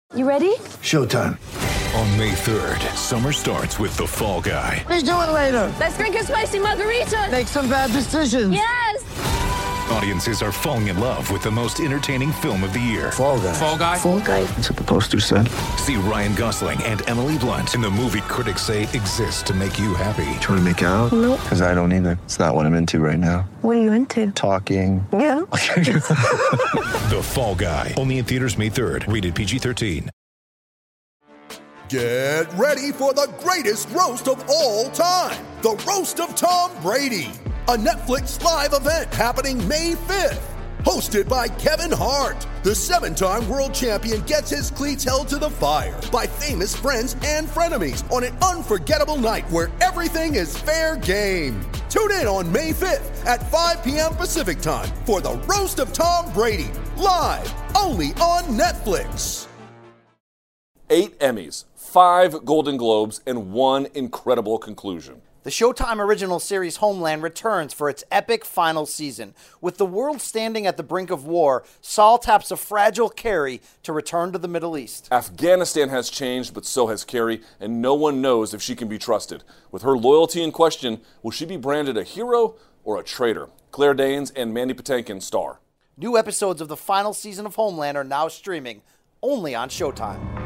You ready? Showtime. On May 3rd, summer starts with The Fall Guy. Let's do it later. Let's drink a spicy margarita. Make some bad decisions. Yes! Audiences are falling in love with the most entertaining film of the year. Fall Guy. Fall Guy? Fall guy. That's what the poster said. See Ryan Gosling and Emily Blunt in the movie critics say exists to make you happy. Trying to make it out? Nope. Because I don't either. It's not what I'm into right now. What are you into? Talking. Yeah. The Fall Guy. Only in theaters May 3rd. Rated PG-13. Get ready for the greatest roast of all time. The Roast of Tom Brady. A Netflix live event happening May 5th. Hosted by Kevin Hart. The 7-time world champion gets his cleats held to the fire by famous friends and frenemies on an unforgettable night where everything is fair game. Tune in on May 5th at 5 p.m. Pacific time for the Roast of Tom Brady. Live only on Netflix. 8 Emmys, 5 Golden Globes, and 1 incredible conclusion. The Showtime original series Homeland returns for its epic final season. With the world standing at the brink of war, Saul taps a fragile Carrie to return to the Middle East. Afghanistan has changed, but so has Carrie, and no one knows if she can be trusted. With her loyalty in question, will she be branded a hero or a traitor? Claire Danes and Mandy Patinkin star. New episodes of the final season of Homeland are now streaming, only on Showtime.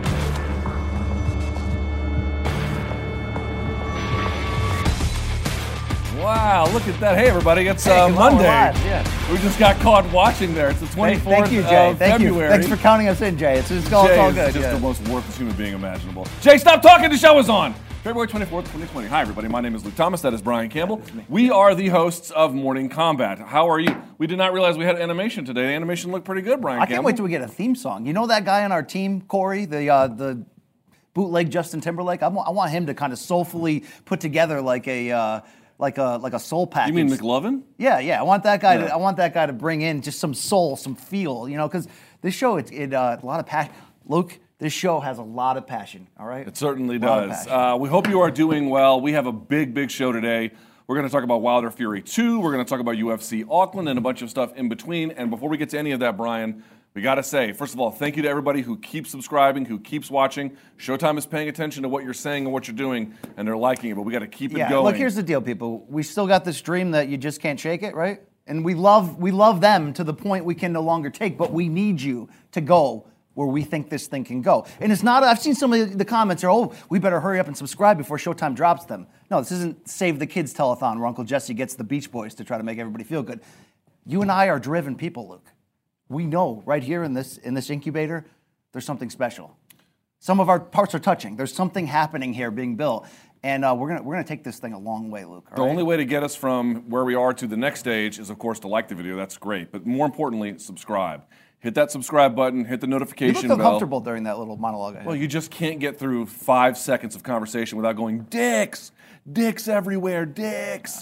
Wow, look at that. Hey, everybody, it's Hey, Monday. Yeah. We just got caught watching there. It's the 24th Thank you, Jay. of Thank February. you. Thanks for counting us in, Jay. It's all Jay is good. just the most worthless human being imaginable. Jay, stop talking. The show is on. February 24th, 2020. Hi, everybody. My name is Luke Thomas. That is Brian Campbell. We are the hosts of Morning Combat. How are you? We did not realize we had animation today. The animation looked pretty good, Brian I Campbell. can't wait till we get a theme song. You know that guy on our team, Corey, the bootleg Justin Timberlake? I want him to kind of soulfully put together like a soul package. You mean McLovin? Yeah. I want that guy to bring in just some soul, some feel, because this show a lot of passion. Luke, this show has a lot of passion, all right? It certainly does. We hope you are doing well. We have a big show today. We're going to talk about Wilder Fury 2. We're going to talk about UFC Auckland and a bunch of stuff in between. And before we get to any of that, Brian, we got to say, first of all, thank you to everybody who keeps subscribing, who keeps watching. Showtime is paying attention to what you're saying and what you're doing, and they're liking it, but we got to keep it going. Look, here's the deal, people. We still got this dream that you just can't shake it, right? And we love them to the point we can no longer take, but we need you to go where we think this thing can go. And it's not, I've seen some of the comments are, we better hurry up and subscribe before Showtime drops them. No, this isn't Save the Kids telethon where Uncle Jesse gets the Beach Boys to try to make everybody feel good. You and I are driven people, Luke. We know right here in this incubator, there's something special. Some of our parts are touching. There's something happening here being built. And we're gonna take this thing a long way, Luke. The only way to get us from where we are to the next stage is, of course, to like the video. That's great. But more importantly, subscribe. Hit that subscribe button. Hit the notification You bell. look uncomfortable during that little monologue I had. Well, you just can't get through 5 seconds of conversation without going, dicks. Dicks everywhere, dicks.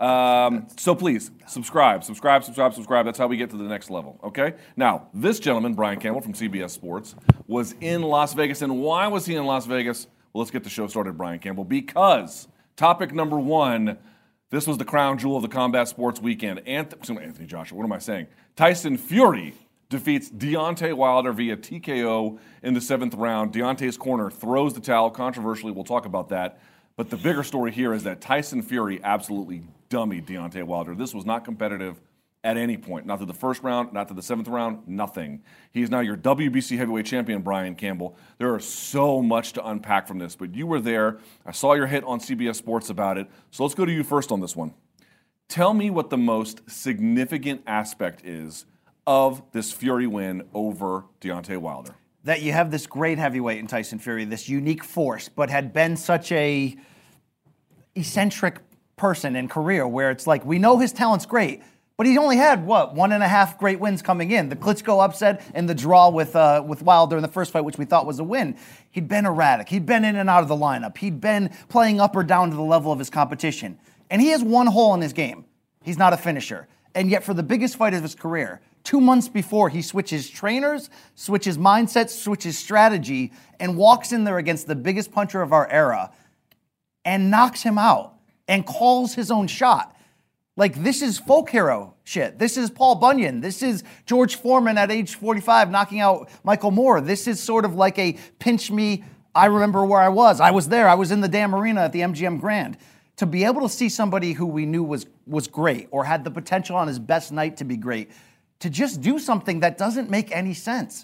So please, subscribe. That's how we get to the next level, okay? Now, this gentleman, Brian Campbell from CBS Sports, was in Las Vegas. And why was he in Las Vegas? Well, let's get the show started, Brian Campbell, because topic number 1, this was the crown jewel of the combat sports weekend. Anthony Joshua, what am I saying? Tyson Fury defeats Deontay Wilder via TKO in the 7th round. Deontay's corner throws the towel. Controversially, we'll talk about that. But the bigger story here is that Tyson Fury absolutely dummied Deontay Wilder. This was not competitive at any point. Not to the 1st round, not to the 7th round, nothing. He is now your WBC heavyweight champion, Brian Campbell. There is so much to unpack from this, but you were there. I saw your hit on CBS Sports about it. So let's go to you first on this one. Tell me what the most significant aspect is of this Fury win over Deontay Wilder. That you have this great heavyweight in Tyson Fury, this unique force, but had been such a eccentric person in career where it's like, we know his talent's great, but he only had, 1.5 great wins coming in. The Klitschko upset and the draw with Wilder in the first fight, which we thought was a win. He'd been erratic. He'd been in and out of the lineup. He'd been playing up or down to the level of his competition. And he has one hole in his game. He's not a finisher. And yet for the biggest fight of his career, 2 months before, he switches trainers, switches mindsets, switches strategy, and walks in there against the biggest puncher of our era and knocks him out and calls his own shot. Like, this is folk hero shit. This is Paul Bunyan. This is George Foreman at age 45 knocking out Michael Moore. This is sort of like a pinch me, I remember where I was. I was there. I was in the damn arena at the MGM Grand. To be able to see somebody who we knew was great or had the potential on his best night to be great, to just do something that doesn't make any sense.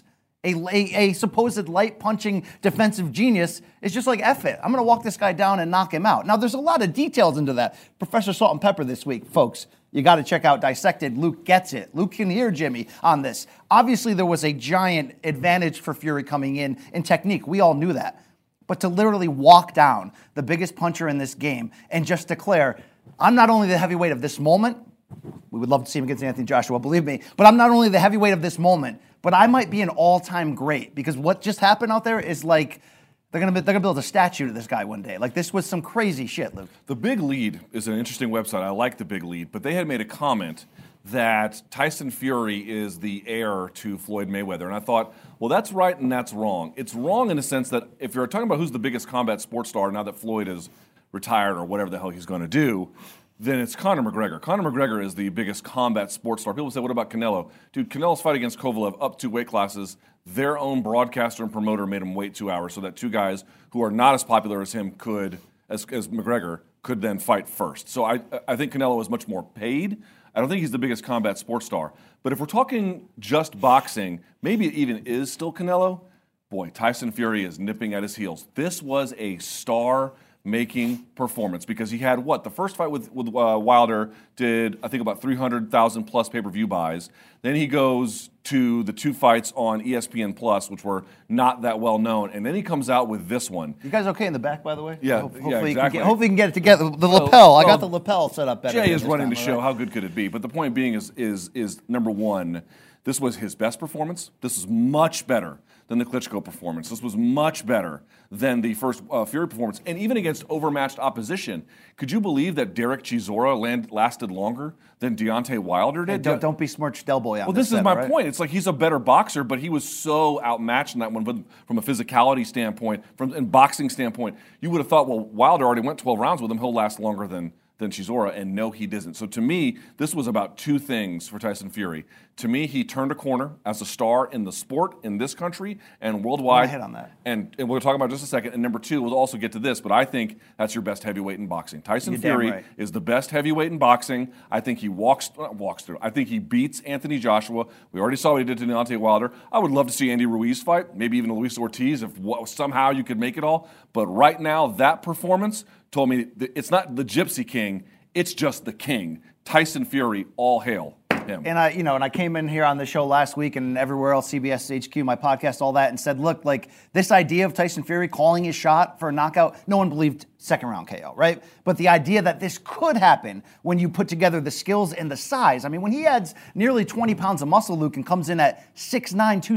A supposed light-punching defensive genius is just like, F it. I'm going to walk this guy down and knock him out. Now, there's a lot of details into that. Professor Salt and Pepper this week, folks. You got to check out Dissected. Luke gets it. Luke can hear Jimmy on this. Obviously, there was a giant advantage for Fury coming in technique. We all knew that. But to literally walk down the biggest puncher in this game and just declare, I'm not only the heavyweight of this moment, we would love to see him against Anthony Joshua, believe me, but I'm not only the heavyweight of this moment, but I might be an all-time great, because what just happened out there is like they're gonna build a statue to this guy one day. Like, this was some crazy shit, Luke. The Big Lead is an interesting website. I like the Big Lead, but they had made a comment that Tyson Fury is the heir to Floyd Mayweather, and I thought, well, that's right and that's wrong. It's wrong in the sense that if you're talking about who's the biggest combat sports star now that Floyd is retired or whatever the hell he's going to do, then it's Conor McGregor. Conor McGregor is the biggest combat sports star. People say, what about Canelo? Dude, Canelo's fight against Kovalev up 2 weight classes. Their own broadcaster and promoter made him wait 2 hours so that 2 guys who are not as popular as him as McGregor, could then fight first. So I think Canelo is much more paid. I don't think he's the biggest combat sports star. But if we're talking just boxing, maybe it even is still Canelo. Boy, Tyson Fury is nipping at his heels. This was a star-making performance because he had what? The first fight with Wilder did, I think, about 300,000 plus pay-per-view buys. Then he goes to the 2 fights on ESPN Plus, which were not that well known, and then he comes out with this one. You guys okay in the back, by the way? Yeah, hopefully exactly. Hopefully you can get it together. The lapel, I got the lapel set up better. Jay is running the show. How good could it be? But the point being is number one, this was his best performance. This is much better than the Klitschko performance. This was much better than the first Fury performance. And even against overmatched opposition, could you believe that Derek Chisora lasted longer than Deontay Wilder did? Hey, don't besmirch Del Boy on well, this. This is my point. It's like he's a better boxer, but he was so outmatched in that one from a physicality standpoint, and boxing standpoint. You would have thought, well, Wilder already went 12 rounds with him. He'll last longer than Chisora, and no, he didn't. So to me, this was about 2 things for Tyson Fury. To me, he turned a corner as a star in the sport in this country and worldwide. I hit on that. And we're talking about just a second. And number 2, we'll also get to this, but I think that's your best heavyweight in boxing. Tyson Fury is the best heavyweight in boxing. I think he walks through. I think he beats Anthony Joshua. We already saw what he did to Deontay Wilder. I would love to see Andy Ruiz fight, maybe even Luis Ortiz, if somehow you could make it all. But right now, that performance told me it's not the Gypsy King, it's just the King. Tyson Fury, all hail him. And I came in here on the show last week and everywhere else, CBS HQ, my podcast, all that, and said, look, like this idea of Tyson Fury calling his shot for a knockout, no one believed second round KO, right? But the idea that this could happen when you put together the skills and the size. I mean, when he adds nearly 20 pounds of muscle, Luke, and comes in at 6'9",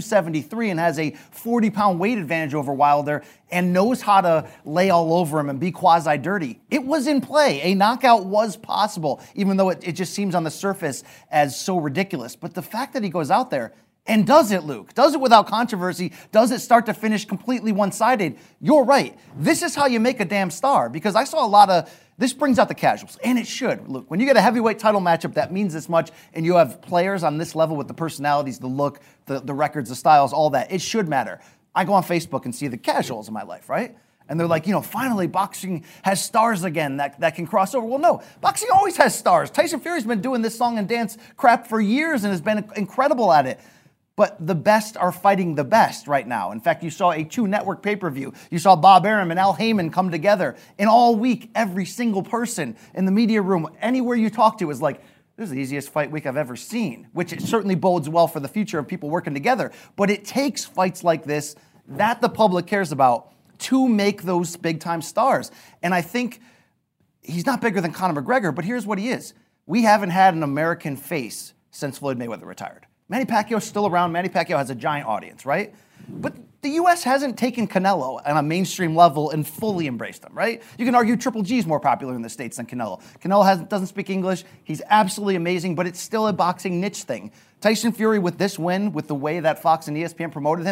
273 and has a 40-pound weight advantage over Wilder and knows how to lay all over him and be quasi-dirty, it was in play. A knockout was possible, even though it just seems on the surface as so ridiculous. But the fact that he goes out there and does it, Luke, does it without controversy, does it start to finish completely one-sided, you're right. This is how you make a damn star, because I saw a lot of, this brings out the casuals, and it should. Luke, when you get a heavyweight title matchup that means this much, and you have players on this level with the personalities, the look, the records, the styles, all that, it should matter. I go on Facebook and see the casuals in my life, right? And they're like, finally boxing has stars again that can cross over. Well, no, boxing always has stars. Tyson Fury's been doing this song and dance crap for years and has been incredible at it. But the best are fighting the best right now. In fact, you saw a 2-network pay-per-view. You saw Bob Arum and Al Heyman come together. And all week, every single person in the media room, anywhere you talk to, is like, this is the easiest fight week I've ever seen, which it certainly bodes well for the future of people working together. But it takes fights like this that the public cares about to make those big-time stars. And I think he's not bigger than Conor McGregor, but here's what he is. We haven't had an American face since Floyd Mayweather retired. Manny Pacquiao's still around. Manny Pacquiao has a giant audience, right? But the U.S. hasn't taken Canelo on a mainstream level and fully embraced him, right? You can argue Triple G's more popular in the States than Canelo. Canelo doesn't speak English. He's absolutely amazing, but it's still a boxing niche thing. Tyson Fury, with this win, with the way that Fox and ESPN promoted him,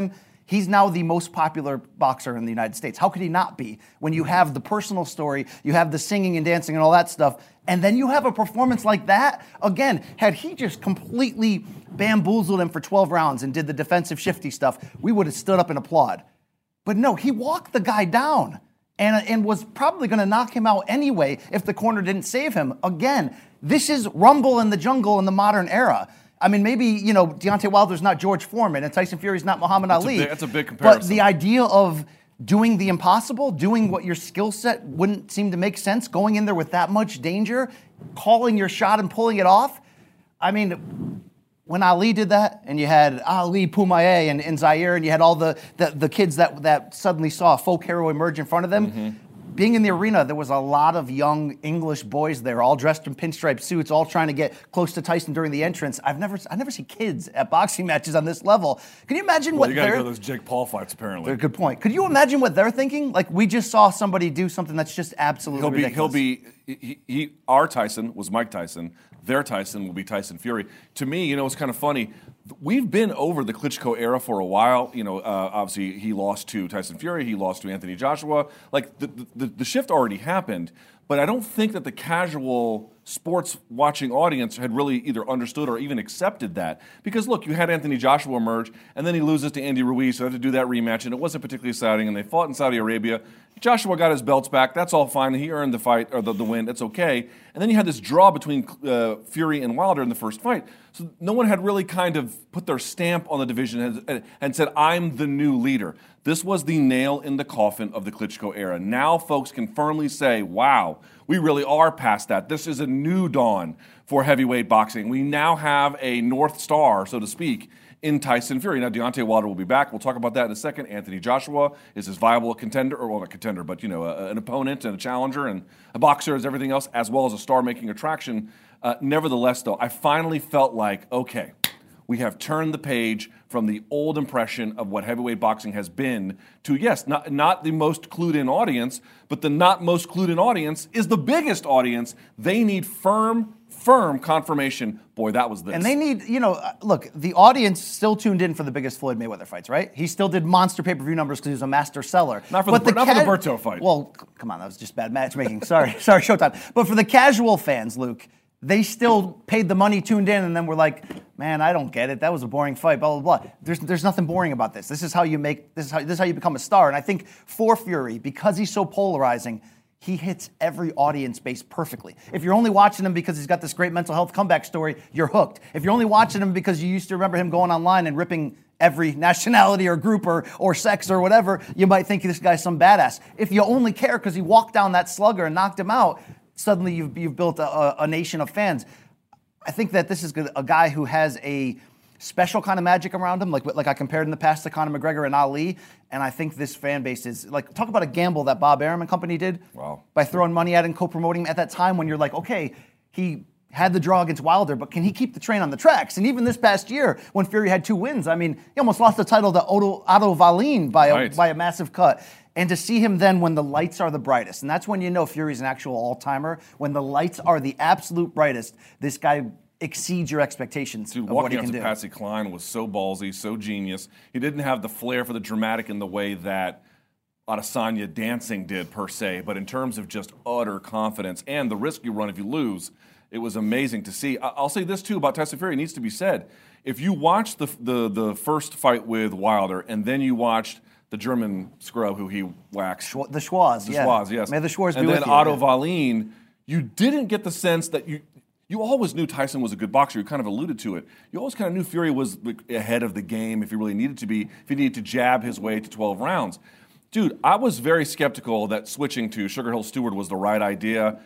He's now the most popular boxer in the United States. How could he not be? When you have the personal story, you have the singing and dancing and all that stuff, and then you have a performance like that? Again, had he just completely bamboozled him for 12 rounds and did the defensive shifty stuff, we would have stood up and applaud. But no, he walked the guy down and was probably going to knock him out anyway if the corner didn't save him. Again, this is Rumble in the Jungle in the modern era. I mean, maybe, Deontay Wilder's not George Foreman and Tyson Fury's not Muhammad Ali. That's a big comparison. But the idea of doing the impossible, doing what your skill set wouldn't seem to make sense, going in there with that much danger, calling your shot and pulling it off. I mean, when Ali did that, and you had Ali, Pumaye, and Zaire, and you had all the kids that suddenly saw a folk hero emerge in front of them, being in the arena, there was a lot of young English boys there, all dressed in pinstripe suits, all trying to get close to Tyson during the entrance. I've never seen kids at boxing matches on this level. Can you imagine what you got to go to those Jake Paul fights, apparently. Good point. Could you imagine what they're thinking? Like, we just saw somebody do something that's just absolutely ridiculous. Our Tyson was Mike Tyson. Their Tyson will be Tyson Fury. To me, it's kind of funny. We've been over the Klitschko era for a while. Obviously he lost to Tyson Fury. He lost to Anthony Joshua. Like the shift already happened. But I don't think that the casual sports watching audience had really either understood or even accepted that. Because look, you had Anthony Joshua emerge, and then he loses to Andy Ruiz, so they had to do that rematch, and it wasn't particularly exciting, and they fought in Saudi Arabia. Joshua got his belts back. That's all fine. He earned the fight, or the win. It's okay. And then you had this draw between Fury and Wilder in the first fight. So no one had really kind of put their stamp on the division and said, I'm the new leader. This was the nail in the coffin of the Klitschko era. Now folks can firmly say, wow, we really are past that. This is a new dawn for heavyweight boxing. We now have a North Star, so to speak, in Tyson Fury. Now, Deontay Wilder will be back. We'll talk about that in a second. Anthony Joshua is as viable a contender, or well, not contender, but an opponent and a challenger and a boxer as everything else, as well as a star-making attraction. Nevertheless, though, I finally felt like, okay, we have turned the page from the old impression of what heavyweight boxing has been to, yes, not the most clued-in audience, but the not most clued-in audience is the biggest audience. They need firm confirmation. Boy, that was this. And they need, look, the audience still tuned in for the biggest Floyd Mayweather fights, right? He still did monster pay-per-view numbers because he was a master seller. Not for the Berto fight. Well, come on, that was just bad matchmaking. Sorry, Showtime. But for the casual fans, Luke, they still paid the money, tuned in, and then were like, man, I don't get it. That was a boring fight, blah, blah, blah. There's nothing boring about this. This is how you become a star. And I think for Fury, because he's so polarizing, he hits every audience base perfectly. If you're only watching him because he's got this great mental health comeback story, you're hooked. If you're only watching him because you used to remember him going online and ripping every nationality or group or sex or whatever, you might think this guy's some badass. If you only care because he walked down that slugger and knocked him out, suddenly you've built a nation of fans. I think that this is a guy who has a special kind of magic around him, like I compared in the past to Conor McGregor and Ali, and I think this fan base is, like, talk about a gamble that Bob Arum and company did by throwing money at and co-promoting him at that time when you're like, okay, he had the draw against Wilder, but can he keep the train on the tracks? And even this past year, when Fury had 2 wins, I mean, he almost lost the title to Otto Wallin by a massive cut. And to see him then when the lights are the brightest, and that's when you know Fury's an actual all-timer, when the lights are the absolute brightest, this guy exceeds your expectations of what he can do. Walking up to Patsy Cline was so ballsy, so genius. He didn't have the flair for the dramatic in the way that Adesanya dancing did, per se, but in terms of just utter confidence and the risk you run if you lose, it was amazing to see. I'll say this, too, about Tyson Fury. It needs to be said. If you watched the first fight with Wilder and then you watched the German scrub who he waxed. The Schwarz, yeah. Schwarz, yes. May the Schwarz be with you. And then Otto Wallin, you didn't get the sense that you always knew Tyson was a good boxer. You kind of alluded to it. You always kind of knew Fury was ahead of the game if he really needed to be, if he needed to jab his way to 12 rounds. Dude, I was very skeptical that switching to Sugar Hill Stewart was the right idea.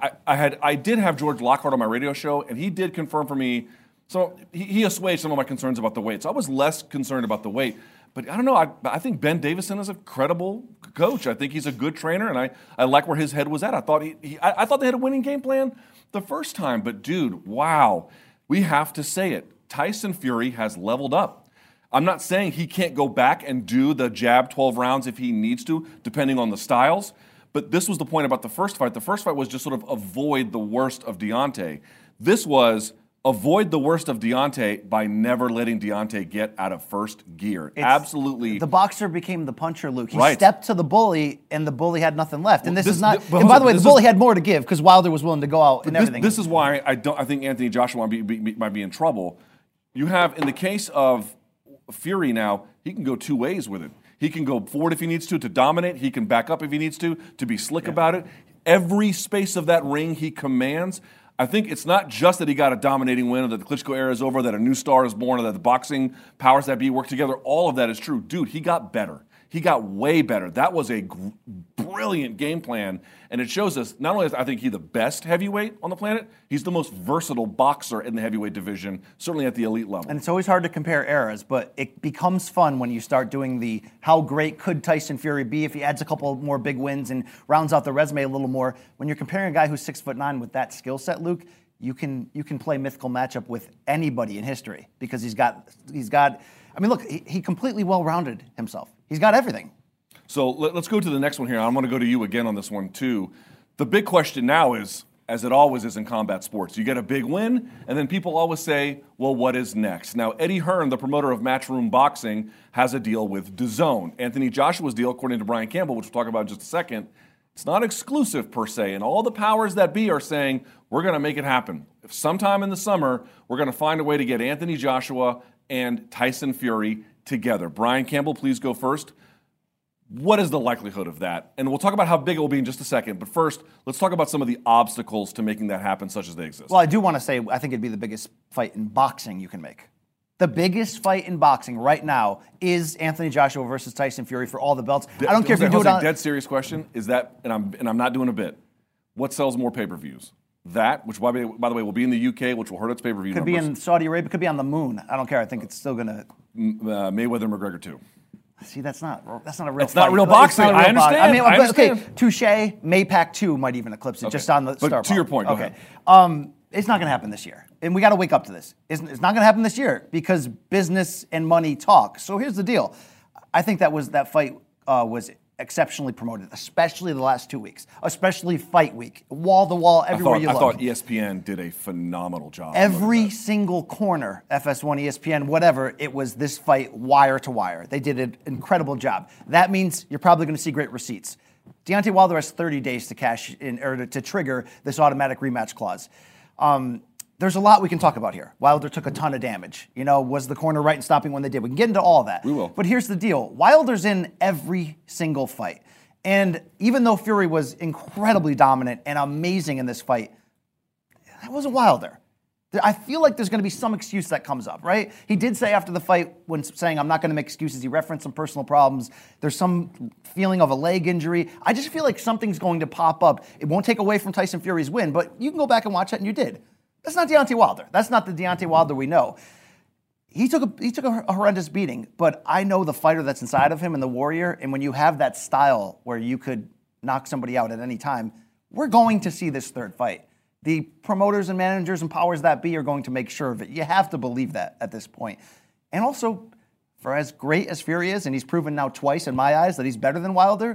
I did have George Lockhart on my radio show, and he did confirm for me. So he assuaged some of my concerns about the weight. So I was less concerned about the weight. But I don't know. I think Ben Davison is a credible coach. I think he's a good trainer, and I like where his head was at. I thought I thought they had a winning game plan the first time. But dude, wow, we have to say it. Tyson Fury has leveled up. I'm not saying he can't go back and do the jab 12 rounds if he needs to, depending on the styles. But this was the point about the first fight. The first fight was just sort of avoid the worst of Deontay. This was avoid the worst of Deontay by never letting Deontay get out of first gear. Absolutely. The boxer became the puncher, Luke. He Right. stepped to the bully, and the bully had nothing left. And this this- is not. but And by the way, this the bully is- had more to give because Wilder was willing to go out and everything. This is why I think Anthony Joshua might be in trouble. You have, in the case of Fury now, he can go two ways with it. He can go forward if he needs to dominate. He can back up if he needs to be slick about it. Every space of that ring he commands. I think it's not just that he got a dominating win or that the Klitschko era is over, that a new star is born, or that the boxing powers that be work together. All of that is true. Dude, he got better. He got way better. That was a brilliant game plan, and it shows us not only is I think he the best heavyweight on the planet, he's the most versatile boxer in the heavyweight division, certainly at the elite level. And it's always hard to compare eras, but it becomes fun when you start doing the how great could Tyson Fury be if he adds a couple more big wins and rounds out the resume a little more. When you're comparing a guy who's 6'9" with that skill set, Luke, you can play mythical matchup with anybody in history because he's got. I mean, look, he completely well-rounded himself. He's got everything. So let's go to the next one here. I'm going to go to you again on this one, too. The big question now is, as it always is in combat sports, you get a big win, and then people always say, well, what is next? Now, Eddie Hearn, the promoter of Matchroom Boxing, has a deal with DAZN. Anthony Joshua's deal, according to Brian Campbell, which we'll talk about in just a second, it's not exclusive per se, and all the powers that be are saying, we're going to make it happen. If sometime in the summer, we're going to find a way to get Anthony Joshua and Tyson Fury together. Brian Campbell, please go first. What is the likelihood of that? And we'll talk about how big it will be in just a second. But first, let's talk about some of the obstacles to making that happen, such as they exist. Well, I do want to say I think it'd be the biggest fight in boxing you can make. The biggest fight in boxing right now is Anthony Joshua versus Tyson Fury for all the belts. I don't care if you do it on... Dead serious question is that, and I'm not doing a bit. What sells more pay-per-views? That, which by the way will be in the UK, which will hurt its pay-per-view Could numbers. be in Saudi Arabia. Could be on the moon. I don't care. I think it's still going to... Mayweather McGregor too. See, that's not a real It's fight. not real boxing. I understand. I mean, I understand. okay, touche. Maypac 2 might even eclipse it just on the But star to your power. point, go Okay. It's not going to happen this year. And we got to wake up to this. It's not going to happen this year because business and money talk. So here's the deal. I think that fight was exceptionally promoted, especially the last 2 weeks, especially fight week, wall to wall, everywhere you look. I thought ESPN did a phenomenal job. Every single corner, FS1, ESPN, whatever, it was this fight wire to wire. They did an incredible job. That means you're probably going to see great receipts. Deontay Wilder has 30 days to cash in or to trigger this automatic rematch clause. There's a lot we can talk about here. Wilder took a ton of damage. Was the corner right in stopping when they did? We can get into all that. We will. But here's the deal. Wilder's in every single fight. And even though Fury was incredibly dominant and amazing in this fight, that wasn't Wilder. I feel like there's going to be some excuse that comes up, right? He did say after the fight, when saying, I'm not going to make excuses, he referenced some personal problems. There's some feeling of a leg injury. I just feel like something's going to pop up. It won't take away from Tyson Fury's win, but you can go back and watch it, and you did. That's not Deontay Wilder. That's not the Deontay Wilder we know. He took a horrendous beating, but I know the fighter that's inside of him and the warrior, and when you have that style where you could knock somebody out at any time, we're going to see this third fight. The promoters and managers and powers that be are going to make sure of it. You have to believe that at this point. And also, for as great as Fury is, and he's proven now twice in my eyes that he's better than Wilder,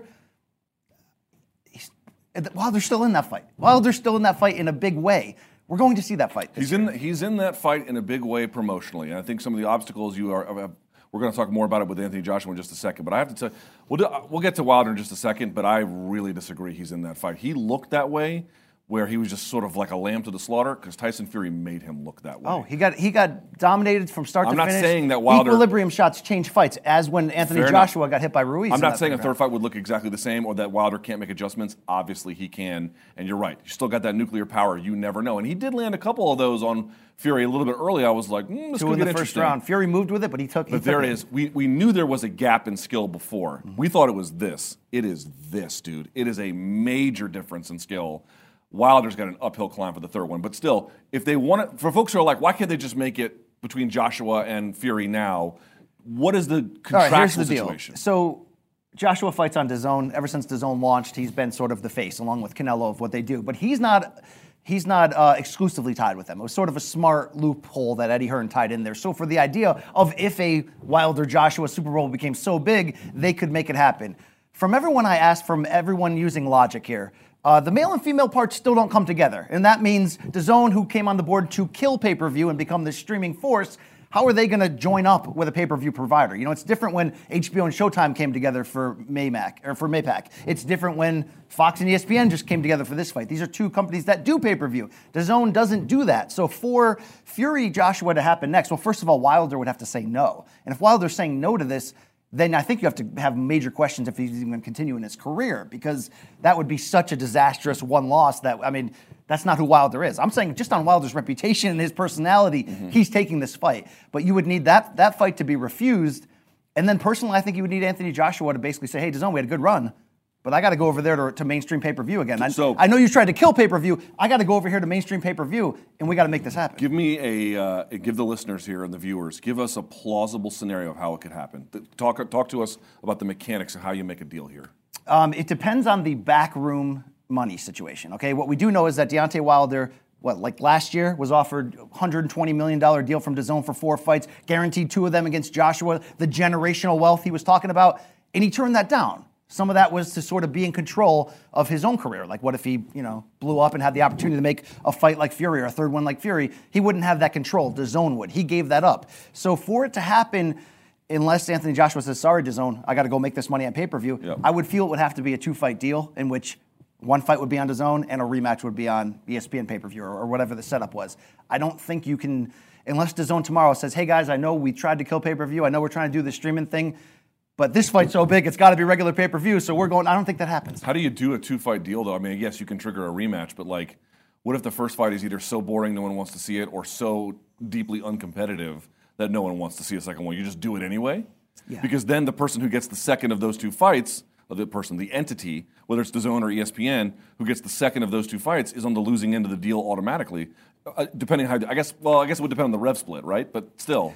Wilder's still in that fight. Wilder's still in that fight in a big way. We're going to see that fight. He's in that fight in a big way promotionally. And I think some of the obstacles we're going to talk more about it with Anthony Joshua in just a second. But I have to tell you, we'll get to Wilder in just a second, but I really disagree he's in that fight. He looked that way where he was just sort of like a lamb to the slaughter because Tyson Fury made him look that way. Oh, he got dominated from start to finish. I'm not saying that Wilder... Equilibrium shots change fights, as when Anthony Joshua got hit by Ruiz. I'm not saying a third fight would look exactly the same or that Wilder can't make adjustments. Obviously, he can. And you're right. You still got that nuclear power. You never know. And he did land a couple of those on Fury a little bit early. I was like, this could get interesting. 2 in the first round. Fury moved with it, but he took it. There it is. We knew there was a gap in skill before. Mm-hmm. We thought it was this. It is this, dude. It is a major difference in skill. Wilder's got an uphill climb for the third one. But still, if they want it, for folks who are like, why can't they just make it between Joshua and Fury now? What is the contractual situation? Deal. So Joshua fights on DAZN. Ever since DAZN launched, he's been sort of the face, along with Canelo, of what they do. But he's not exclusively tied with them. It was sort of a smart loophole that Eddie Hearn tied in there. So for the idea of if a Wilder-Joshua Super Bowl became so big, they could make it happen. From everyone I asked, from everyone using logic here, The male and female parts still don't come together. And that means DAZN, who came on the board to kill pay-per-view and become this streaming force, how are they going to join up with a pay-per-view provider? You know, it's different when HBO and Showtime came together for MAPAC. It's different when Fox and ESPN just came together for this fight. These are two companies that do pay-per-view. DAZN doesn't do that. So for Fury Joshua to happen next, well, first of all, Wilder would have to say no. And if Wilder's saying no to this, then I think you have to have major questions if he's even going to continue in his career, because that would be such a disastrous one loss that, I mean, that's not who Wilder is. I'm saying just on Wilder's reputation and his personality, he's taking this fight. But you would need that fight to be refused. And then personally, I think you would need Anthony Joshua to basically say, hey, DAZN, we had a good run, but I got to go over there to mainstream pay-per-view again. I know you tried to kill pay-per-view. I got to go over here to mainstream pay-per-view, and we got to make this happen. Give me give the listeners here and the viewers, give us a plausible scenario of how it could happen. Talk to us about the mechanics of how you make a deal here. It depends on the backroom money situation, okay? What we do know is that Deontay Wilder, like last year, was offered a $120 million deal from DAZN for 4 fights, guaranteed 2 of them against Joshua, the generational wealth he was talking about, and he turned that down. Some of that was to sort of be in control of his own career. Like, what if he, blew up and had the opportunity to make a fight like Fury or a third one like Fury? He wouldn't have that control. DAZN would. He gave that up. So for it to happen, unless Anthony Joshua says, sorry, DAZN, I got to go make this money on pay-per-view, I would feel it would have to be a 2-fight deal in which one fight would be on DAZN and a rematch would be on ESPN pay-per-view or whatever the setup was. I don't think you can, unless DAZN tomorrow says, hey guys, I know we tried to kill pay-per-view, I know we're trying to do the streaming thing, but this fight's so big, it's got to be regular pay-per-view, so we're going, I don't think that happens. How do you do a 2-fight deal, though? I mean, yes, you can trigger a rematch, but like, what if the first fight is either so boring no one wants to see it or so deeply uncompetitive that no one wants to see a second one? You just do it anyway? Yeah. Because then the person who gets the second of those 2 fights, the entity, whether it's DAZN or ESPN, who gets the second of those 2 fights is on the losing end of the deal automatically. Depending how, I guess it would depend on the rev split, right? But still,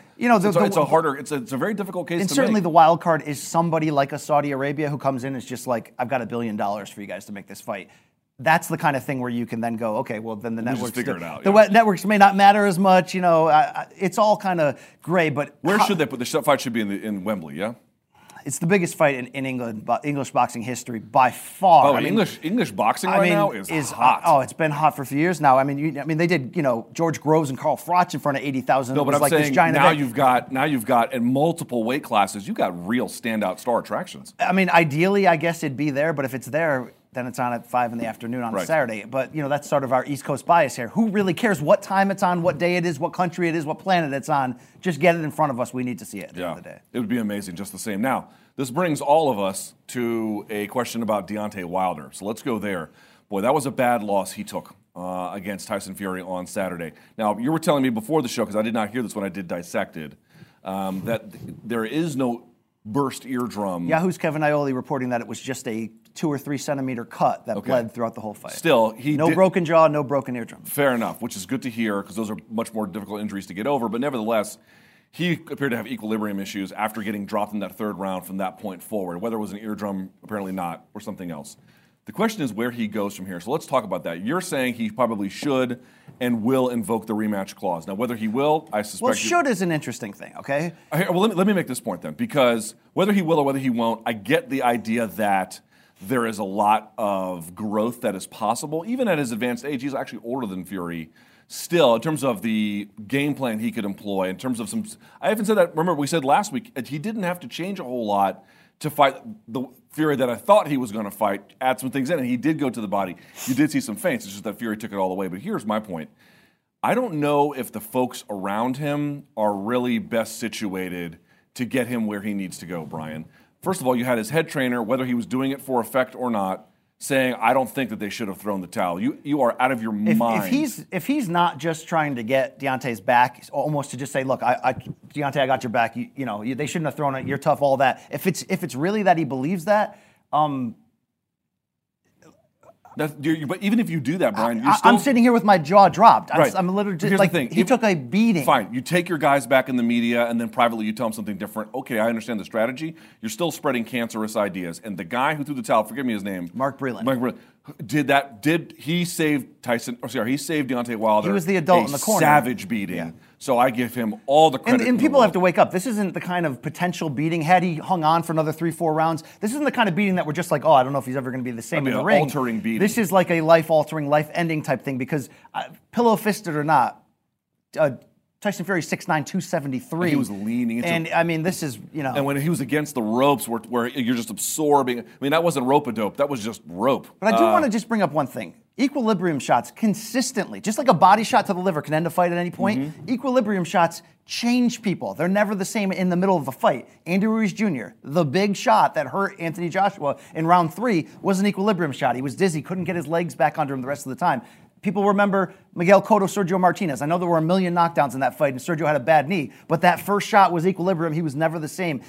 it's a very difficult case to make. And certainly the wild card is somebody like a Saudi Arabia who comes in and is just like, I've got $1 billion for you guys to make this fight. That's the kind of thing where you can then go, okay, well then the networks figure it out. The networks may not matter as much, it's all kind of gray. But where should they put the fight? Should be in Wembley, yeah. It's the biggest fight in England, English boxing history by far. Oh, English boxing now is hot. It's been hot for a few years now. I mean, they did George Groves and Carl Froch in front of 80,000. No, but I'm saying now you've got in multiple weight classes, you've got real standout star attractions. I mean, ideally, I guess it'd be there, but if it's there, then it's on at 5 in the afternoon on a Saturday. But that's sort of our East Coast bias here. Who really cares what time it's on, what day it is, what country it is, what planet it's on? Just get it in front of us. We need to see it at the end of the day. It would be amazing just the same. Now, this brings all of us to a question about Deontay Wilder. So let's go there. Boy, that was a bad loss he took against Tyson Fury on Saturday. Now, you were telling me before the show, because I did not hear this when I did Dissected, that there is no burst eardrum. Yahoo's Kevin Iole reporting that it was just a 2 or 3 centimeter cut that bled throughout the whole fight. Still, broken jaw, no broken eardrum. Fair enough, which is good to hear because those are much more difficult injuries to get over. But nevertheless, he appeared to have equilibrium issues after getting dropped in that 3rd round from that point forward. Whether it was an eardrum, apparently not, or something else. The question is where he goes from here. So let's talk about that. You're saying he probably should and will invoke the rematch clause. Now, whether he will, I suspect... Well, should is an interesting thing, okay? Well, let me make this point then, because whether he will or whether he won't, I get the idea that there is a lot of growth that is possible. Even at his advanced age, he's actually older than Fury. Still, in terms of the game plan he could employ, in terms of some... I haven't said that... Remember, we said last week, he didn't have to change a whole lot to fight the Fury that I thought he was going to fight, add some things in, and he did go to the body. You did see some feints, it's just that Fury took it all the way. But here's my point. I don't know if the folks around him are really best situated to get him where he needs to go, Brian. First of all, you had his head trainer, whether he was doing it for effect or not, saying, I don't think that they should have thrown the towel. You are out of your mind. If he's not just trying to get Deontay's back, almost to just say, look, Deontay, I got your back. They shouldn't have thrown it. You're tough, all that. If it's really that he believes that, but even if you do that, Brian, I'm sitting here with my jaw dropped. Right. I'm literally just Here's like, the thing. he took a beating. Fine. You take your guys back in the media, and then privately you tell them something different. Okay, I understand the strategy. You're still spreading cancerous ideas. And the guy who threw the towel, forgive me his name. Mark Breland. Did he save Tyson? Or sorry, he saved Deontay Wilder. He was the adult in the corner. Savage beating. Yeah. So I give him all the credit. And people have to wake up. This isn't the kind of potential beating. Had he hung on for another 3-4 rounds, this isn't the kind of beating that we're just like, oh, I don't know if he's ever going to be the same in the ring. Altering beating. This is like a life-altering, life-ending type thing because pillow-fisted or not, Tyson Fury 6'9", 273. He was leaning into and I mean, this is, you know. And when he was against the ropes where you're just absorbing, I mean, that wasn't rope-a-dope. That was just rope. But I do want to just bring up one thing. Equilibrium shots consistently, just like a body shot to the liver can end a fight at any point, equilibrium shots change people. They're never the same in the middle of the fight. Andy Ruiz Jr., the big shot that hurt Anthony Joshua in round 3 was an equilibrium shot. He was dizzy, couldn't get his legs back under him the rest of the time. People remember Miguel Cotto, Sergio Martinez. I know there were a million knockdowns in that fight, and Sergio had a bad knee, but that first shot was equilibrium. He was never the same.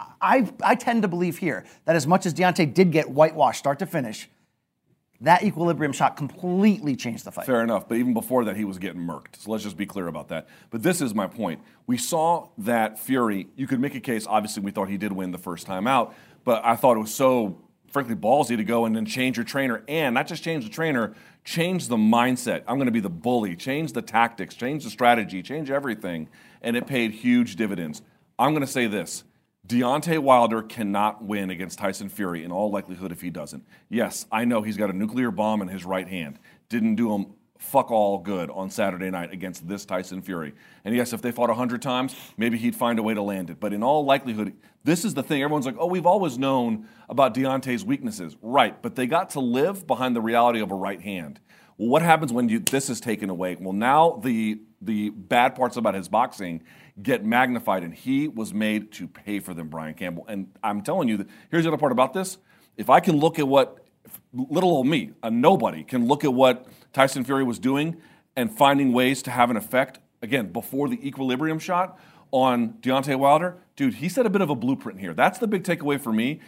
I tend to believe here that as much as Deontay did get whitewashed start to finish, that equilibrium shot completely changed the fight. Fair enough, but even before that, he was getting murked. So let's just be clear about that. But this is my point. We saw that Fury, you could make a case, obviously we thought he did win the first time out, but I thought it was so, frankly, ballsy to go and then change your trainer, and not just change the trainer, change the mindset. I'm going to be the bully, change the tactics, change the strategy, change everything, and it paid huge dividends. I'm going to say this. Deontay Wilder cannot win against Tyson Fury in all likelihood if he doesn't. Yes, I know he's got a nuclear bomb in his right hand. Didn't do him fuck all good on Saturday night against this Tyson Fury. And yes, if they fought 100 times, maybe he'd find a way to land it. But in all likelihood, this is the thing. Everyone's like, oh, we've always known about Deontay's weaknesses. Right, but they got to live behind the reality of a right hand. Well, what happens when this is taken away? Well, now the bad parts about his boxing get magnified, and he was made to pay for them, Brian Campbell. And I'm telling you, here's the other part about this. If I can look at what little old me, a nobody, can look at what Tyson Fury was doing and finding ways to have an effect, again, before the equilibrium shot on Deontay Wilder, dude, he set a bit of a blueprint here. That's the big takeaway for me.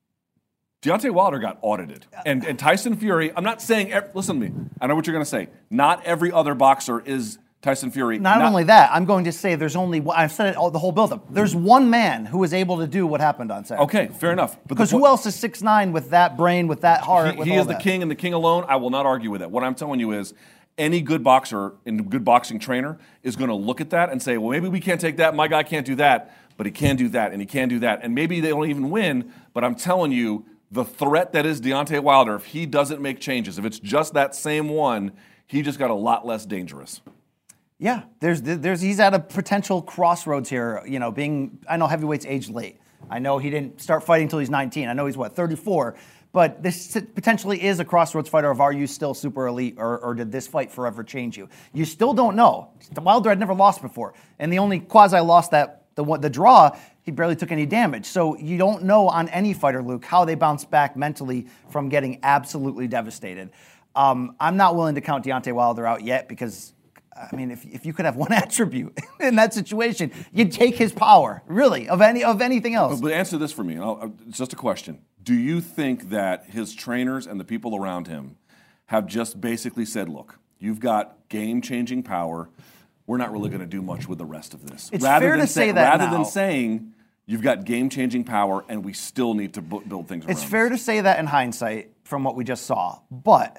Deontay Wilder got audited. And Tyson Fury, I'm not saying, listen to me, I know what you're going to say. Not every other boxer is Tyson Fury. Not only that, I'm going to say there's only, I've said it the whole build-up, there's one man who was able to do what happened on Saturday. Okay, fair enough. Because who else is 6'9" with that brain, with that heart, He is the king, and the king alone. I will not argue with it. What I'm telling you is, any good boxer and good boxing trainer is going to look at that and say, well, maybe we can't take that, my guy can't do that, but he can do that, and he can do that. And maybe they don't even win, but I'm telling you, the threat that is Deontay Wilder, if he doesn't make changes, if it's just that same one, he just got a lot less dangerous. Yeah, he's at a potential crossroads here. You know, I know heavyweight's aged late. I know he didn't start fighting until he's 19. I know he's 34. But this potentially is a crossroads fighter of, are you still super elite, or did this fight forever change you? You still don't know. Wilder had never lost before, and the only quasi-loss the draw, he barely took any damage. So you don't know on any fighter, Luke, how they bounce back mentally from getting absolutely devastated. I'm not willing to count Deontay Wilder out yet because, I mean, if you could have one attribute in that situation, you'd take his power, really, of anything else. But answer this for me. It's just a question. Do you think that his trainers and the people around him have just basically said, look, you've got game-changing power. We're not really going to do much with the rest of this. It's fair to say that rather than saying you've got game-changing power and we still need to build things around It's fair to say that in hindsight from what we just saw. But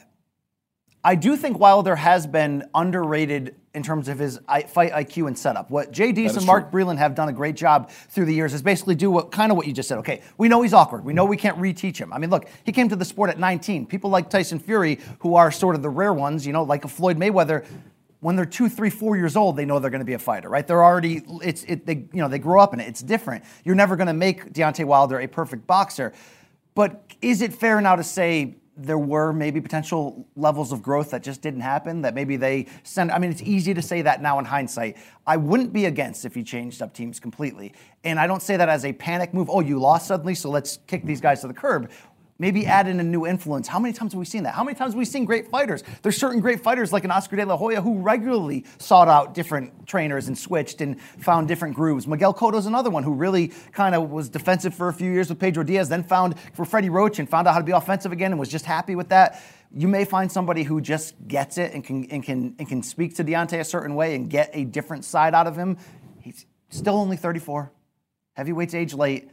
I do think Wilder has been underrated in terms of his fight IQ and setup. What Jay Deese and Mark Breland have done a great job through the years is basically do what you just said. Okay, we know he's awkward. We know we can't reteach him. I mean, look, he came to the sport at 19. People like Tyson Fury, who are sort of the rare ones, like a Floyd Mayweather, when they're 2, 3, 4 years old, they know they're going to be a fighter, right? They're already, they grow up in it. It's different. You're never going to make Deontay Wilder a perfect boxer. But is it fair now to say there were maybe potential levels of growth that just didn't happen, that maybe it's easy to say that now in hindsight. I wouldn't be against if he changed up teams completely. And I don't say that as a panic move. Oh, you lost suddenly, so let's kick these guys to the curb. Maybe add in a new influence. How many times have we seen that? How many times have we seen great fighters? There's certain great fighters like an Oscar De La Hoya who regularly sought out different trainers and switched and found different grooves. Miguel Cotto's another one who really kind of was defensive for a few years with Pedro Diaz, then found for Freddie Roach and found out how to be offensive again and was just happy with that. You may find somebody who just gets it and can speak to Deontay a certain way and get a different side out of him. He's still only 34. Heavyweight's age late.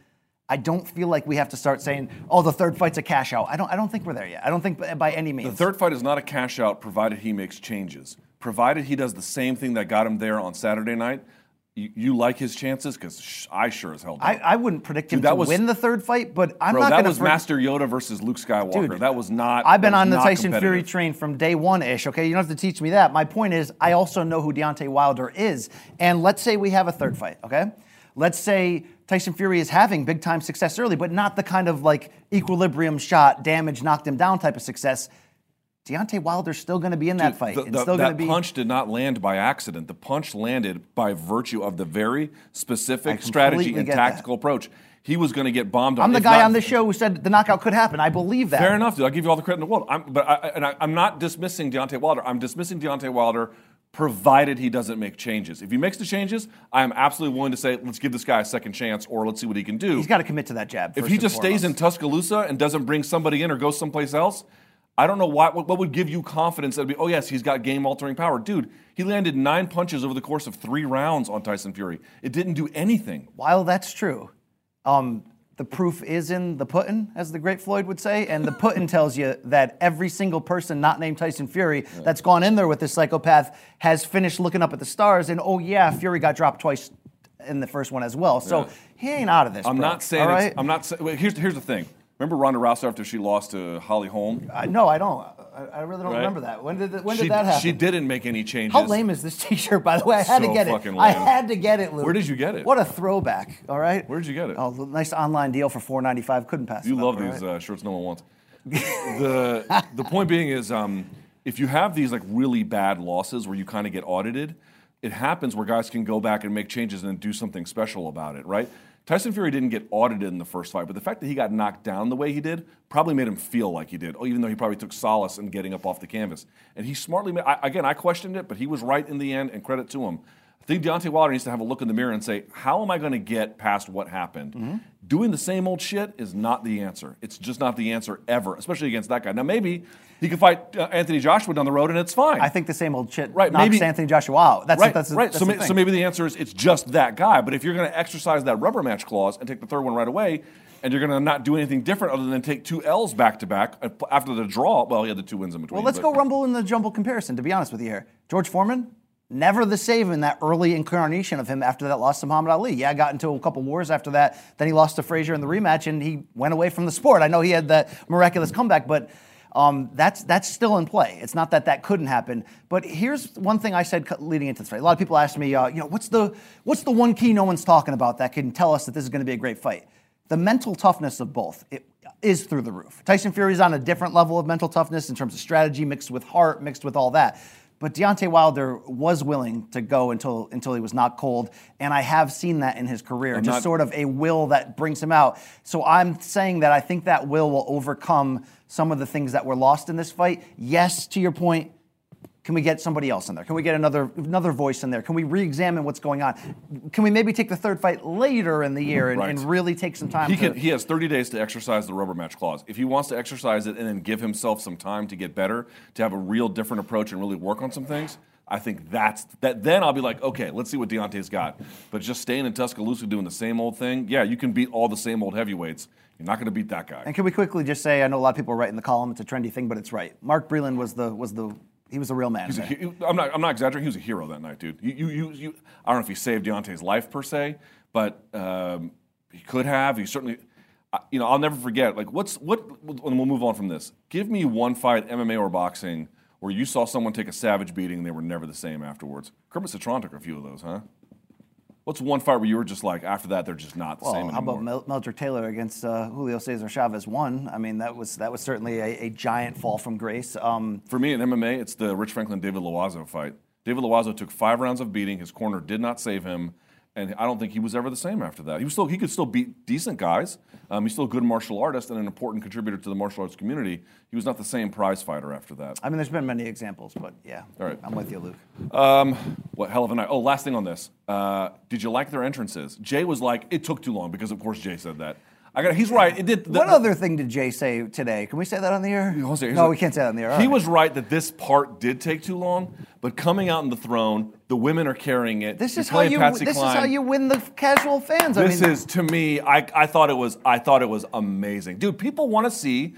I don't feel like we have to start saying, "Oh, the third fight's a cash out." I don't think we're there yet. I don't think by any means. The third fight is not a cash out, provided he makes changes. Provided he does the same thing that got him there on Saturday night. You like his chances? Because I sure as hell don't. I wouldn't predict him to win the third fight, but I'm not going to. That was Master Yoda versus Luke Skywalker. Dude, that was not. I've been on the Tyson Fury train from day one-ish, okay? You don't have to teach me that. My point is, I also know who Deontay Wilder is. And let's say we have a third fight, okay? Let's say Tyson Fury is having big-time success early, but not the kind of like equilibrium shot, damage, knocked him down type of success. Deontay Wilder's still going to be in that fight. That punch did not land by accident. The punch landed by virtue of the very specific strategy and tactical approach. He was going to get bombed on. I'm the guy on this show who said the knockout could happen. I believe that. Fair enough, dude. I'll give you all the credit in the world. I'm not dismissing Deontay Wilder. I'm dismissing Deontay Wilder provided he doesn't make changes. If he makes the changes, I am absolutely willing to say, let's give this guy a second chance or let's see what he can do. He's got to commit to that jab. If he just stays in Tuscaloosa and doesn't bring somebody in or goes someplace else, I don't know what would give you confidence that would be, oh, yes, he's got game-altering power. Dude, he landed 9 punches over the course of 3 rounds on Tyson Fury. It didn't do anything. While that's true, the proof is in the pudding, as the great Floyd would say, and the pudding tells you that every single person not named Tyson Fury that's gone in there with this psychopath has finished looking up at the stars, and oh, yeah, Fury got dropped twice in the first one as well. So he ain't out of this, I'm bro. not saying right? I'm not saying. Here's the thing. Remember Ronda Rousey after she lost to Holly Holm? No, I don't. I really don't remember that. When did that happen? She didn't make any changes. How lame is this T-shirt, by the way? I had to get it. Fucking lame. I had to get it, Luke. Where did you get it? What a throwback! All right. Where did you get it? Oh, nice online deal for $4.95. Couldn't pass. You love these shirts no one wants. The point being is, if you have these like really bad losses where you kind of get audited, it happens where guys can go back and make changes and do something special about it, right? Tyson Fury didn't get audited in the first fight, but the fact that he got knocked down the way he did probably made him feel like he did, even though he probably took solace in getting up off the canvas. And he smartly made, I questioned it, but he was right in the end, and credit to him. I think Deontay Wilder needs to have a look in the mirror and say, how am I going to get past what happened? Mm-hmm. Doing the same old shit is not the answer. It's just not the answer ever, especially against that guy. Now, maybe he could fight Anthony Joshua down the road, and it's fine. I think the same old shit knocks Anthony Joshua out. That's so maybe the answer is it's just that guy. But if you're going to exercise that rubber match clause and take the third one right away, and you're going to not do anything different other than take 2 L's back-to-back after the draw, well, he had the 2 wins in between. Well, let's go rumble in the jumble comparison, to be honest with you here. George Foreman, never the same in that early incarnation of him after that loss to Muhammad Ali. Yeah, got into a couple wars after that. Then he lost to Frazier in the rematch, and he went away from the sport. I know he had that miraculous comeback, but that's still in play. It's not that couldn't happen. But here's one thing I said leading into this fight. A lot of people ask me, what's the one key no one's talking about that can tell us that this is going to be a great fight? The mental toughness of both is through the roof. Tyson Fury's on a different level of mental toughness in terms of strategy, mixed with heart, mixed with all that. But Deontay Wilder was willing to go until he was knocked cold, and I have seen that in his career, sort of a will that brings him out. So I'm saying that I think that will overcome some of the things that were lost in this fight. Yes, to your point, can we get somebody else in there? Can we get another voice in there? Can we re-examine what's going on? Can we maybe take the third fight later in the year and really take some time? He has 30 days to exercise the rubber match clause. If he wants to exercise it and then give himself some time to get better, to have a real different approach and really work on some things, I think that. Then I'll be like, okay, let's see what Deontay's got. But just staying in Tuscaloosa doing the same old thing, yeah, you can beat all the same old heavyweights. You're not going to beat that guy. And can we quickly just say, I know a lot of people are writing the column, it's a trendy thing, but it's right. Mark Breland was the real man. I'm not exaggerating. He was a hero that night, dude. I don't know if he saved Deontay's life per se, but he could have. He certainly. I'll never forget. Like, and we'll move on from this. Give me one fight, MMA or boxing, where you saw someone take a savage beating and they were never the same afterwards. Kermit Citron took a few of those, huh? What's one fight where you were just like, after that, they're just not the same anymore? How about Meldrick Taylor against Julio Cesar Chavez 1? I mean, that was certainly a giant fall from grace. For me in MMA, it's the Rich Franklin-David Loiseau fight. David Loiseau took 5 rounds of beating. His corner did not save him, and I don't think he was ever the same after that. He could still beat decent guys. He's still a good martial artist and an important contributor to the martial arts community. He was not the same prize fighter after that. I mean, there's been many examples, but yeah. All right. I'm with you, Luke. What hell of a night. Oh, last thing on this. Did you like their entrances? Jay was like, it took too long because, of course, Jay said that. He's right. It did. What other thing did Jay say today? Can we say that on the air? No, we can't say that on the air. All He right. was right that this part did take too long, but coming out in the throne, the women are carrying it. This is You're playing how you. Patsy This Cline. is how you win the casual fans. This is, to me, I thought it was amazing. Dude, people want to see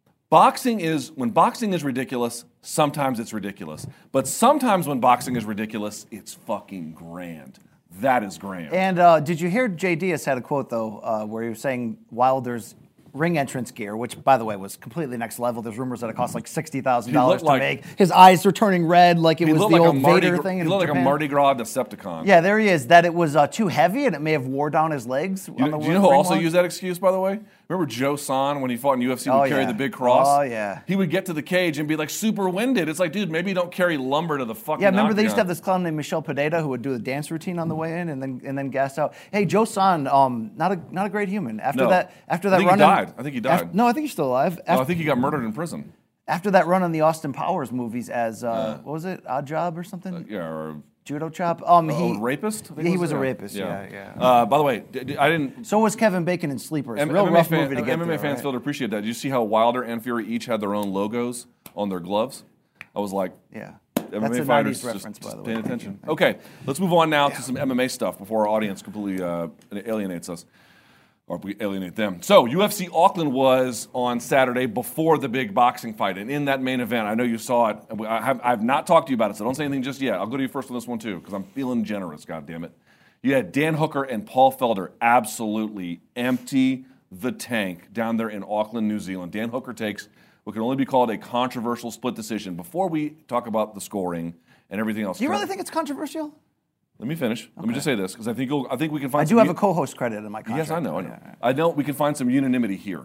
when boxing is ridiculous, sometimes it's ridiculous. But sometimes when boxing is ridiculous, it's fucking grand. That is grand. And did you hear Jay Diaz had a quote, though, where he was saying Wilder's ring entrance gear, which, by the way, was completely next level. There's rumors that it cost like $60,000 to make. His eyes are turning red like it was the old Vader thing in He looked like a Japan. Mardi Gras Decepticon. Yeah, there he is. That it was too heavy and it may have wore down his legs. Do you know who also used that excuse, by the way? Remember Joe Son, when he fought in UFC, would carry the big cross? Oh, yeah. He would get to the cage and be like super winded. It's like, dude, maybe you don't carry lumber to the fucking Yeah, remember they used to have octagon. this clown named Michelle Pineda who would do the dance routine on the way in and then gas out. Hey, Joe Son, not a great human. After No. that I think run, he died. I think he died. No, I think he's still alive. No, I think he got murdered in prison. After that run on the Austin Powers movies as what was it, Odd Job or something? Yeah, or Judo Chop. rapist? I think He it was a rapist. Yeah. By the way, I didn't. So was Kevin Bacon in Sleepers. Real MMA rough movie to get MMA through, fans right? failed to appreciate that. Did you see how Wilder and Fury each had their own logos on their gloves? I was like, Yeah. MMA That's a fighters 90s reference, by the way. paying Thank attention. you. Okay, let's move on now to some MMA stuff before our audience completely alienates us. Or we alienate them. So, UFC Auckland was on Saturday before the big boxing fight. And in that main event, I know you saw it. I have not talked to you about it, so don't say anything just yet. I'll go to you first on this one, too, because I'm feeling generous, goddammit. You had Dan Hooker and Paul Felder absolutely empty the tank down there in Auckland, New Zealand. Dan Hooker takes what can only be called a controversial split decision. Before we talk about the scoring and everything else. Do you really think it's controversial? Let me finish. Let me just say this, because I think we can find I do have a co-host credit in my contract. Yes, I know. I know we can find some unanimity here.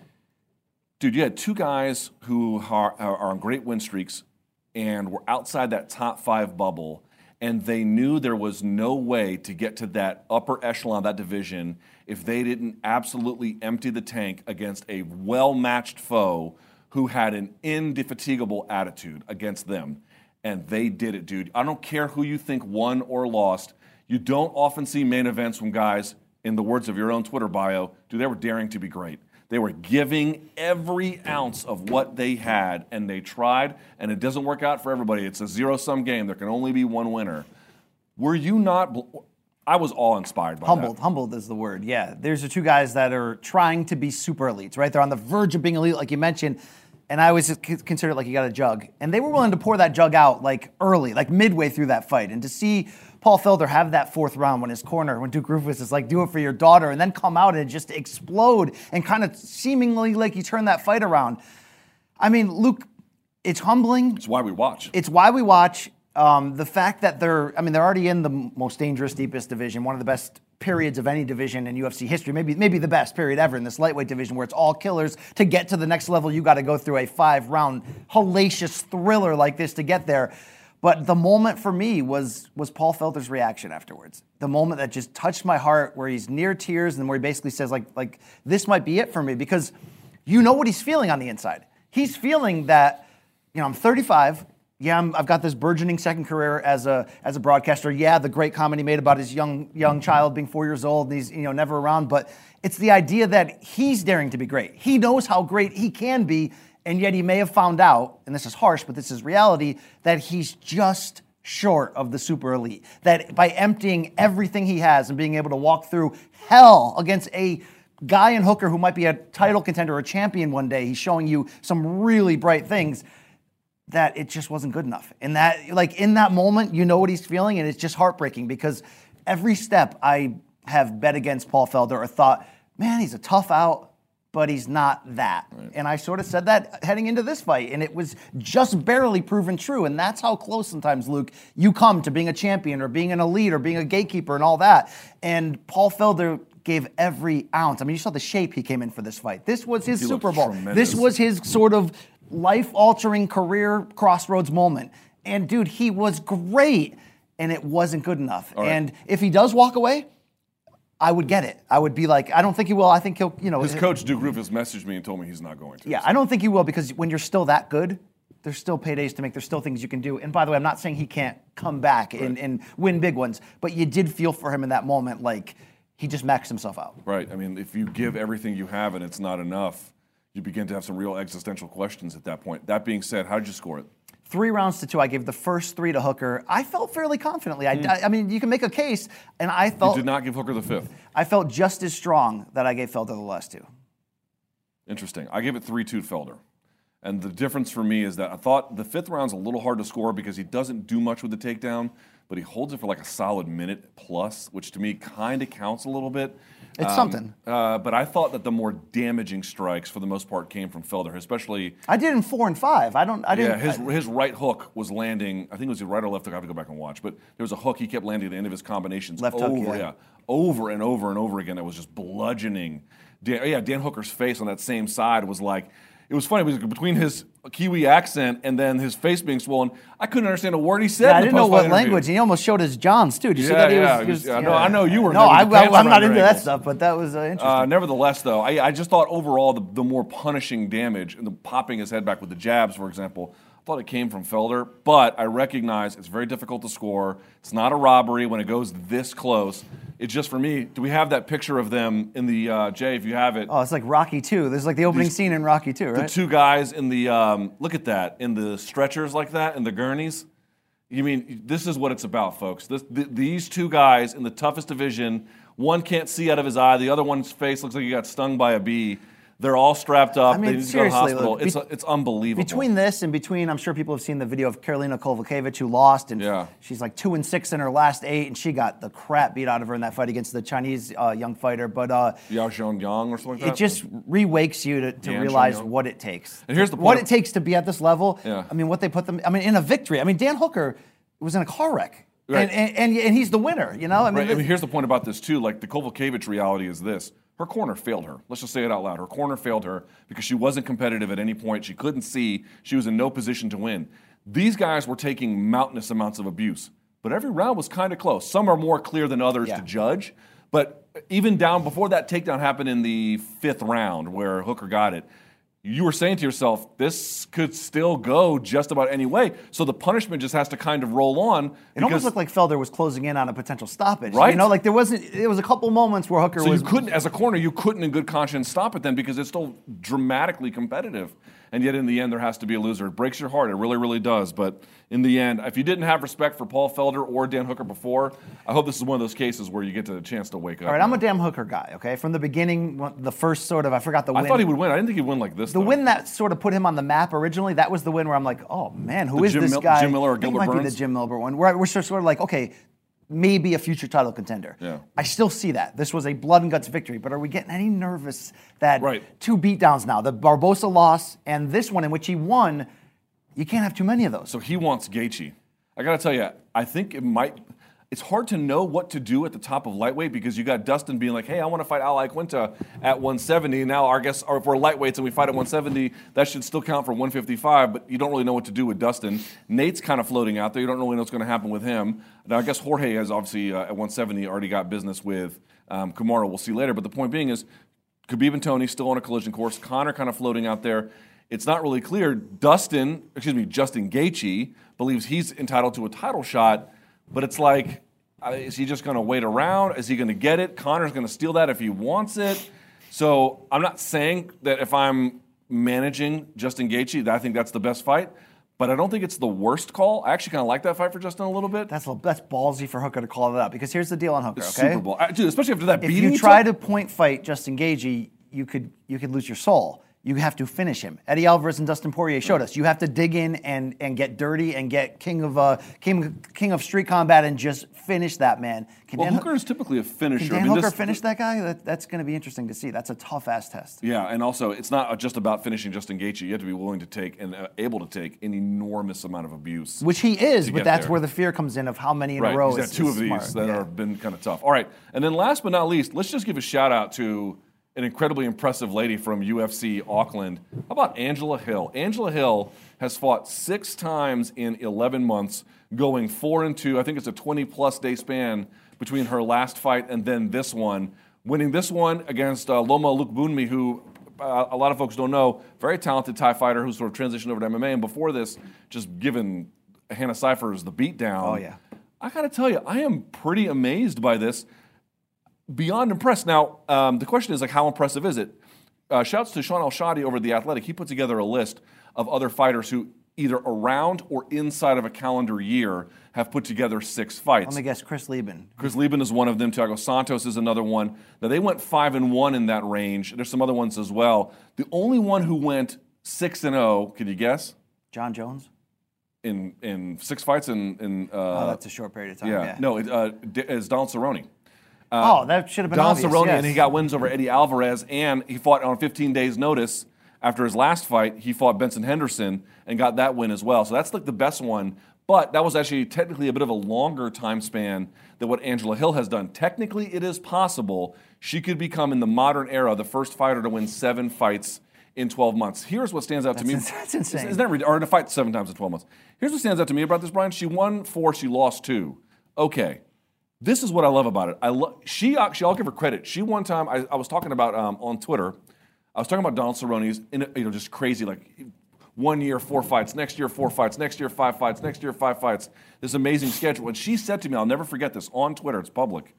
Dude, you had two guys who are on great win streaks and were outside that top 5 bubble, and they knew there was no way to get to that upper echelon of that division if they didn't absolutely empty the tank against a well-matched foe who had an indefatigable attitude against them. And they did it, dude. I don't care who you think won or lost. You don't often see main events from guys, in the words of your own Twitter bio, dude, they were daring to be great. They were giving every ounce of what they had, and they tried, and it doesn't work out for everybody. It's a zero-sum game. There can only be one winner. Were you not... I was awe-inspired by that. Humbled is the word, yeah. There's the two guys that are trying to be super elites, right? They're on the verge of being elite, like you mentioned, and I always consider it like you got a jug. And they were willing to pour that jug out like early, like midway through that fight. And to see Paul Felder have that 4th round when his corner, when Duke Roufus is like, do it for your daughter, and then come out and just explode and kind of seemingly like he turned that fight around. I mean, Luke, it's humbling. It's why we watch. It's why we watch. The fact that they're already in the most dangerous, deepest division, one of the best periods of any division in UFC history, maybe the best period ever in this lightweight division where it's all killers. To get to the next level, you got to go through a 5-round hellacious thriller like this to get there. But the moment for me was Paul Felder's reaction afterwards. The moment that just touched my heart, where he's near tears and where he basically says like this might be it for me, because you know what he's feeling on the inside. He's feeling that, I'm 35. Yeah, I've got this burgeoning second career as a broadcaster. Yeah, the great comment he made about his young child being 4 years old and he's never around. But it's the idea that he's daring to be great. He knows how great he can be, and yet he may have found out, and this is harsh, but this is reality, that he's just short of the super elite. That by emptying everything he has and being able to walk through hell against a guy in Hooker who might be a title contender or a champion one day, he's showing you some really bright things, that it just wasn't good enough. And that, in that moment, you know what he's feeling, and it's just heartbreaking, because every step I have bet against Paul Felder or thought, man, he's a tough out, but he's not that. Right. And I sort of said that heading into this fight, and it was just barely proven true. And that's how close sometimes, Luke, you come to being a champion or being an elite or being a gatekeeper and all that. And Paul Felder gave every ounce. I mean, you saw the shape he came in for this fight. This was his Super Bowl. Tremendous. This was his sort of life-altering career crossroads moment. And dude, he was great, and it wasn't good enough. Right. And if he does walk away, I would get it. I would be like, I don't think he will. I think he'll, His coach, Duke Roufus, messaged me and told me he's not going to. Yeah, I don't think he will, because when you're still that good, there's still paydays to make. There's still things you can do. And by the way, I'm not saying he can't come back and win big ones, but you did feel for him in that moment like he just maxed himself out. Right. I mean, if you give everything you have and it's not enough, you begin to have some real existential questions at that point. That being said, how did you score it? 3 rounds to 2. I gave the first 3 to Hooker. I felt fairly confidently. I mean, you can make a case, and I felt... You did not give Hooker the 5th. I felt just as strong that I gave Felder the last 2. Interesting. I gave it 3-2 to Felder. And the difference for me is that I thought the 5th round's a little hard to score because he doesn't do much with the takedown, but he holds it for like a solid minute plus, which to me kind of counts a little bit. It's something. But I thought that the more damaging strikes, for the most part, came from Felder, especially. I did in 4 and 5. I didn't. Yeah, his right hook was landing. I think it was his right or left hook. I have to go back and watch. But there was a hook he kept landing at the end of his combinations. Left hook, yeah. Over and over and over again. That was just bludgeoning. Dan Hooker's face on that same side was like. It was funny because between his Kiwi accent and then his face being swollen, I couldn't understand a word he said. Yeah, I didn't know what language. He almost showed his Johns too. Did you see that? No, I know you were. No, I'm not into that stuff, but that was interesting. Nevertheless, though, I just thought overall the more punishing damage and the popping his head back with the jabs, for example, I thought it came from Felder. But I recognize it's very difficult to score. It's not a robbery when it goes this close. It's just for me. Do we have that picture of them in the Jay? If you have it. Oh, it's like Rocky 2. There's like the opening scene in Rocky 2, right? The 2 guys in the look at that in the stretchers like that in the gurneys. You mean this is what it's about, folks? These 2 guys in the toughest division. One can't see out of his eye. The other one's face looks like he got stung by a bee. They're all strapped up. I mean, they need to go to the hospital. Look, it's unbelievable. Between this and I'm sure people have seen the video of Karolina Kowalkiewicz who lost, and she's like 2-6 in her last 8, and she got the crap beat out of her in that fight against the Chinese young fighter. But Yao Zhongyang or something like that. It just re-wakes you to realize what it takes. And here's the point. What it takes to be at this level. Yeah. I mean, what they put them. I mean, in a victory. I mean, Dan Hooker was in a car wreck. Right. And he's the winner, you know? I mean, here's the point about this, too. Like, the Kowalkiewicz reality is this. Her corner failed her. Let's just say it out loud. Her corner failed her because she wasn't competitive at any point. She couldn't see. She was in no position to win. These guys were taking mountainous amounts of abuse. But every round was kind of close. Some are more clear than others to judge. But even down before that takedown happened in the 5th round where Hooker got it, you were saying to yourself, this could still go just about any way. So the punishment just has to kind of roll on. It almost looked like Felder was closing in on a potential stoppage. Right. You know, like there was a couple moments where Hooker was... So you couldn't, as a corner, you couldn't in good conscience stop it then because it's still dramatically competitive. And yet in the end, there has to be a loser. It breaks your heart. It really, really does. But in the end, if you didn't have respect for Paul Felder or Dan Hooker before, I hope this is one of those cases where you get the chance to wake up. All right, I'm a damn Hooker guy, okay? From the beginning, the first sort of, I forgot the win. I thought he would win. I didn't think he'd win like this, The win that sort of put him on the map originally, that was the win where I'm like, oh, man, who is this guy? Jim Miller or I think Gilbert it might be Burns? the Jim Miller one. We're sort of like, okay, maybe a future title contender. Yeah. I still see that. This was a blood and guts victory, but are we getting any nervous that 2 beatdowns now, the Barbosa loss and this one in which he won, you can't have too many of those. So he wants Gaethje. I got to tell you, I think it's hard to know what to do at the top of lightweight because you got Dustin being like, hey, I want to fight Al Iaquinta at 170. Now, if we're lightweights and we fight at 170, that should still count for 155, but you don't really know what to do with Dustin. Nate's kind of floating out there. You don't really know what's going to happen with him. Now, I guess Jorge has obviously, at 170, already got business with Kamaru. We'll see later. But the point being is, Khabib and Tony still on a collision course. Conor kind of floating out there. It's not really clear. Justin Gaethje believes he's entitled to a title shot, but it's like, is he just going to wait around? Is he going to get it? Conor's going to steal that if he wants it. So I'm not saying that if I'm managing Justin Gaethje, that I think that's the best fight, but I don't think it's the worst call. I actually kind of like that fight for Justin a little bit. That's ballsy for Hooker to call it out because here's the deal on Hooker, It's okay? Super Bowl. Dude, especially after that beating. If you try to point fight Justin Gaethje, you could lose your soul. You have to finish him. Eddie Alvarez and Dustin Poirier showed us. You have to dig in and get dirty and get king of street combat and just finish that man. Hooker is typically a finisher. Can Dan Hooker finish that guy? That's going to be interesting to see. That's a tough-ass test. Yeah, and also it's not just about finishing Justin Gaethje. You have to be willing to take and able to take an enormous amount of abuse. Which he is, but that's where the fear comes in of how many in a row. He's had 2 of these that have been kind of tough. All right, and then last but not least, let's just give a shout-out to an incredibly impressive lady from UFC Auckland. How about Angela Hill? Angela Hill has fought 6 times in 11 months, going 4-2. I think it's a 20-plus day span between her last fight and then this one. Winning this one against Loma Lookboonmee, who a lot of folks don't know, very talented Thai fighter who sort of transitioned over to MMA, and before this, just given Hannah Cifers the beatdown. Oh, yeah. I got to tell you, I am pretty amazed by this. beyond impressed. Now, the question is, like, how impressive is it? Shouts to Sean El-Shadi over at The Athletic. He put together a list of other fighters who either around or inside of a calendar year have put together 6 fights. Let me guess, Chris Lieben. Chris Lieben is one of them. Thiago Santos is another one. Now, they went 5-1 in that range. There's some other ones as well. The only one who went 6-0, can you guess? John Jones? In 6 fights that's a short period of time. Yeah. No, it's Donald Cerrone. That should have been Don obvious. Cerrone, yes. and he got wins over Eddie Alvarez, and he fought on 15 days' notice. After his last fight, he fought Benson Henderson and got that win as well. So that's like the best one. But that was actually technically a bit of a longer time span than what Angela Hill has done. Technically, it is possible she could become, in the modern era, the first fighter to win 7 fights in 12 months. Here's what stands out to me. That's insane. Isn't that ridiculous? Or to fight 7 times in 12 months. Here's what stands out to me about this, Brian. She won 4, she lost 2. Okay. This is what I love about it. I'll give her credit. She one time, I was talking about on Twitter, I was talking about Donald Cerrone's, just crazy, like 1 year, 4 fights, next year, 4 fights, next year, 5 fights, next year, 5 fights, this amazing schedule. And she said to me, I'll never forget this, on Twitter, it's public,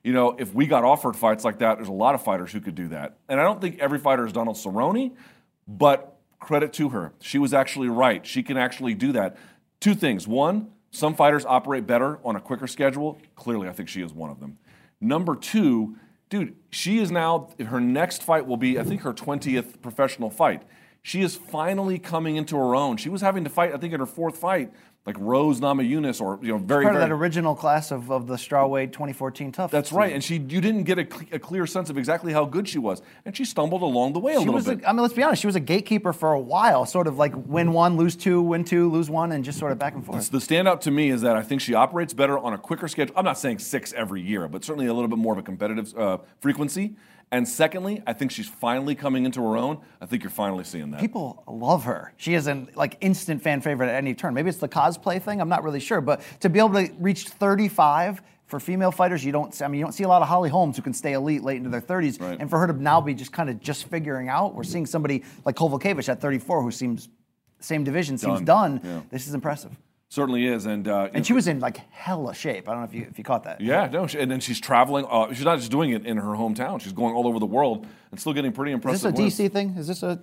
if we got offered fights like that, there's a lot of fighters who could do that. And I don't think every fighter is Donald Cerrone, but credit to her. She was actually right. She can actually do that. 2 things. 1, some fighters operate better on a quicker schedule. Clearly, I think she is one of them. Number 2, dude, she is now, her next fight will be, I think, her 20th professional fight. She is finally coming into her own. She was having to fight, I think, in her 4th fight, like Rose Namajunas, or part of that original class of the strawweight 2014 tough. That's right, and you didn't get a clear sense of exactly how good she was, and she stumbled along the way a little bit. Let's be honest, she was a gatekeeper for a while, sort of like win 1, lose 2, win 2, lose 1, and just sort of back and forth. The standout to me is that I think she operates better on a quicker schedule. I'm not saying 6 every year, but certainly a little bit more of a competitive frequency. And secondly, I think she's finally coming into her own. I think you're finally seeing that. People love her. She is an instant fan favorite at any turn. Maybe it's the cosplay thing. I'm not really sure. But to be able to reach 35 for female fighters, you don't see a lot of Holly Holmes who can stay elite late into their 30s. Right. And for her to now be just figuring out, we're seeing somebody like Kovalevich at 34 who seems seems done. Yeah. This is impressive. Certainly is, and she was in hella shape. I don't know if you caught that. Yeah, no, and then she's traveling. She's not just doing it in her hometown. She's going all over the world and still getting pretty impressive. Is this a DC thing?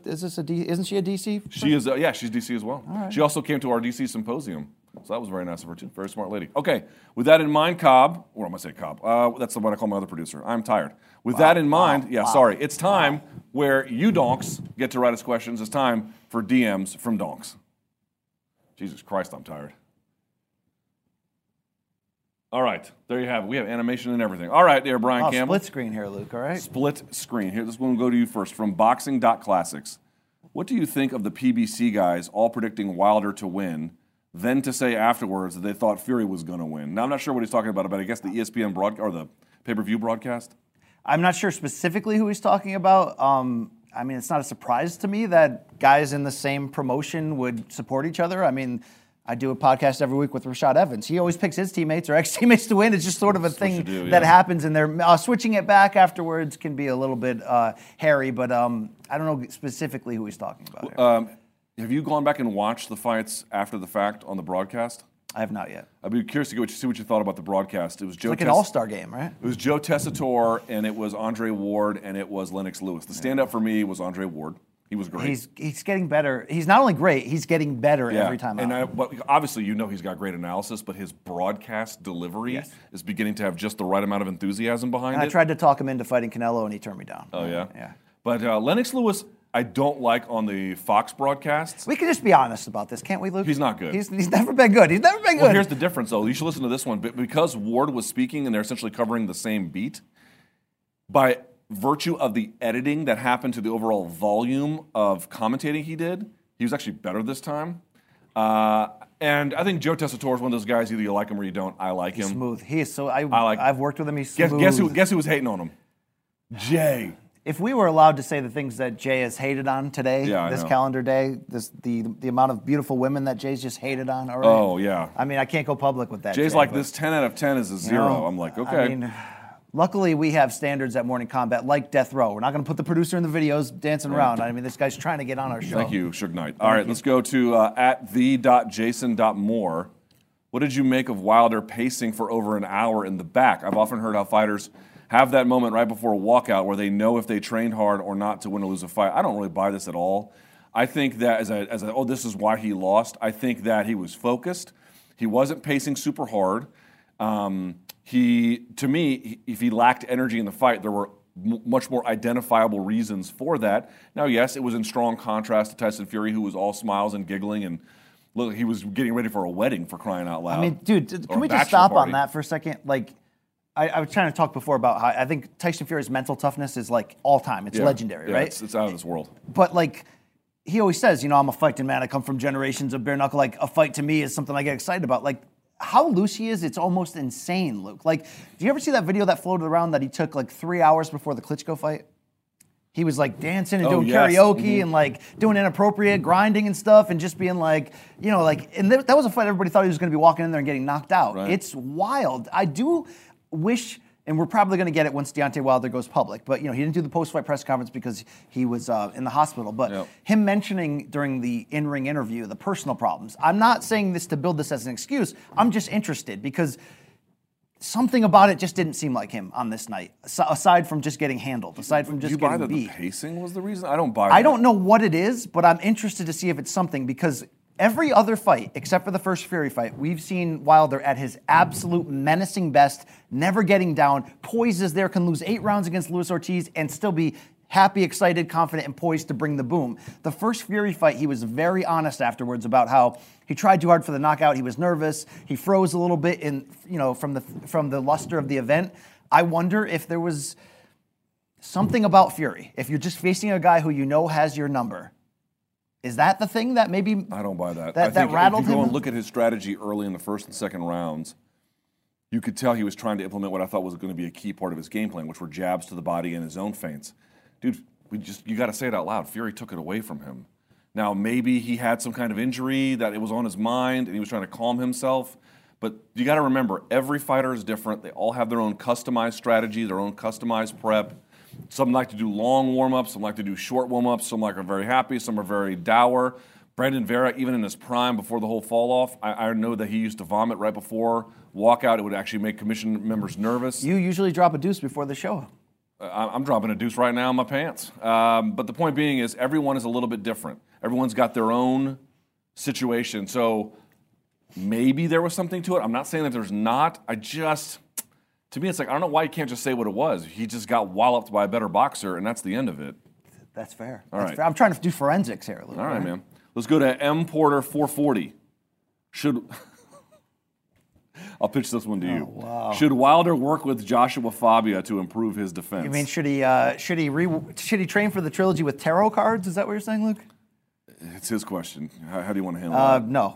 Isn't she a DC? She is. Yeah, she's DC as well. All right. She also came to our DC symposium, so that was very nice of her too. Very smart lady. Okay, with that in mind, Cobb, or I'm gonna say Cobb. That's what I call my other producer. I'm tired. With that in mind, it's time where you donks get to write us questions. It's time for DMs from donks. Jesus Christ, I'm tired. All right, there you have it. We have animation and everything. All right, there, Brian Campbell. Split screen here, Luke, all right? Split screen. Here, this one will go to you first. From Boxing.Classics. What do you think of the PBC guys all predicting Wilder to win, then to say afterwards that they thought Fury was going to win? Now, I'm not sure what he's talking about, but I guess the ESPN broadcast, or the pay-per-view broadcast? I'm not sure specifically who he's talking about. It's not a surprise to me that guys in the same promotion would support each other. I do a podcast every week with Rashad Evans. He always picks his teammates or ex-teammates to win. It's just sort of a thing that happens, and they're switching it back afterwards can be a little bit hairy, but I don't know specifically who he's talking about here. Have you gone back and watched the fights after the fact on the broadcast? I have not yet. I'd be curious to see what you thought about the broadcast. It was an all-star game, right? It was Joe Tessitore, and it was Andre Ward, and it was Lennox Lewis. The standout for me was Andre Ward. He was great. He's getting better. He's not only great, he's getting better every time out. But obviously, he's got great analysis, but his broadcast delivery is beginning to have just the right amount of enthusiasm behind it. I tried to talk him into fighting Canelo, and he turned me down. Oh, yeah? Yeah. But Lennox Lewis, I don't like on the Fox broadcasts. We can just be honest about this, can't we, Luke? He's not good. He's never been good. Well, here's the difference, though. You should listen to this one. Because Ward was speaking, and they're essentially covering the same beat, by virtue of the editing that happened to the overall volume of commentating he did, he was actually better this time. And I think Joe Tessitore is one of those guys, either you like him or you don't. I like him. He's smooth. He is so. I've worked with him. He's smooth. Guess who was hating on him? Jay. If we were allowed to say the things that Jay has hated on today, this calendar day, the amount of beautiful women that Jay's just hated on already. Oh, yeah. I can't go public with that. Jay's this 10 out of 10 is a 0. I'm like, okay. Luckily, we have standards at Morning Combat like Death Row. We're not going to put the producer in the videos dancing around. This guy's trying to get on our show. Thank you, Suge Knight. All right, let's go to at the.jason.moore. What did you make of Wilder pacing for over an hour in the back? I've often heard how fighters have that moment right before a walkout where they know if they trained hard or not to win or lose a fight. I don't really buy this at all. I think that this is why he lost. I think that he was focused. He wasn't pacing super hard. To me, if he lacked energy in the fight, there were much more identifiable reasons for that. Now, yes, it was in strong contrast to Tyson Fury, who was all smiles and giggling, and look, he was getting ready for a wedding, for crying out loud. I mean, dude, can we just stop on that for a second? Like, I was trying to talk before about how I think Tyson Fury's mental toughness is like all time. It's legendary, right? It's out of this world. But like, he always says, I'm a fighting man. I come from generations of bare knuckle. Like, a fight to me is something I get excited about. Like, how loose he is, it's almost insane, Luke. Like, do you ever see that video that floated around that he took like 3 hours before the Klitschko fight? He was like dancing and doing karaoke and like doing inappropriate grinding and stuff and just being like, and that was a fight everybody thought he was going to be walking in there and getting knocked out. Right. It's wild. I do wish, and we're probably going to get it once Deontay Wilder goes public, but he didn't do the post-fight press conference because he was in the hospital. But him mentioning during the in-ring interview the personal problems, I'm not saying this to build this as an excuse. I'm just interested because something about it just didn't seem like him on this night, aside from just getting handled, aside from just getting beat. Do you buy that the pacing was the reason? I don't buy that. I don't know what it is, but I'm interested to see if it's something because every other fight, except for the first Fury fight, we've seen Wilder at his absolute menacing best, never getting down, poised as there, can lose 8 rounds against Luis Ortiz and still be happy, excited, confident, and poised to bring the boom. The first Fury fight, he was very honest afterwards about how he tried too hard for the knockout. He was nervous. He froze a little bit from the luster of the event. I wonder if there was something about Fury. If you're just facing a guy who has your number, is that the thing that maybe I don't buy that. That rattled him? If you go and look at his strategy early in the first and second rounds, you could tell he was trying to implement what I thought was going to be a key part of his game plan, which were jabs to the body and his own feints. Dude, you got to say it out loud. Fury took it away from him. Now, maybe he had some kind of injury that it was on his mind and he was trying to calm himself. But you got to remember, every fighter is different. They all have their own customized strategy, their own customized prep. Some like to do long warm-ups, some like to do short warm-ups, some are very happy, some are very dour. Brandon Vera, even in his prime before the whole fall-off, I know that he used to vomit right before walkout. It would actually make commission members nervous. You usually drop a deuce before the show. I'm dropping a deuce right now in my pants. But the point being is everyone is a little bit different. Everyone's got their own situation. So maybe there was something to it. I'm not saying that there's not. To me, it's like, I don't know why you can't just say what it was. He just got walloped by a better boxer, and that's the end of it. That's fair. All right. Fair. I'm trying to do forensics here, Luke. All right, man. Let's go to M. Porter 440. I'll pitch this one to you. Wow. Should Wilder work with Joshua Fabia to improve his defense? You mean should he train for the trilogy with tarot cards? Is that what you're saying, Luke? It's his question. How do you want to handle that? No.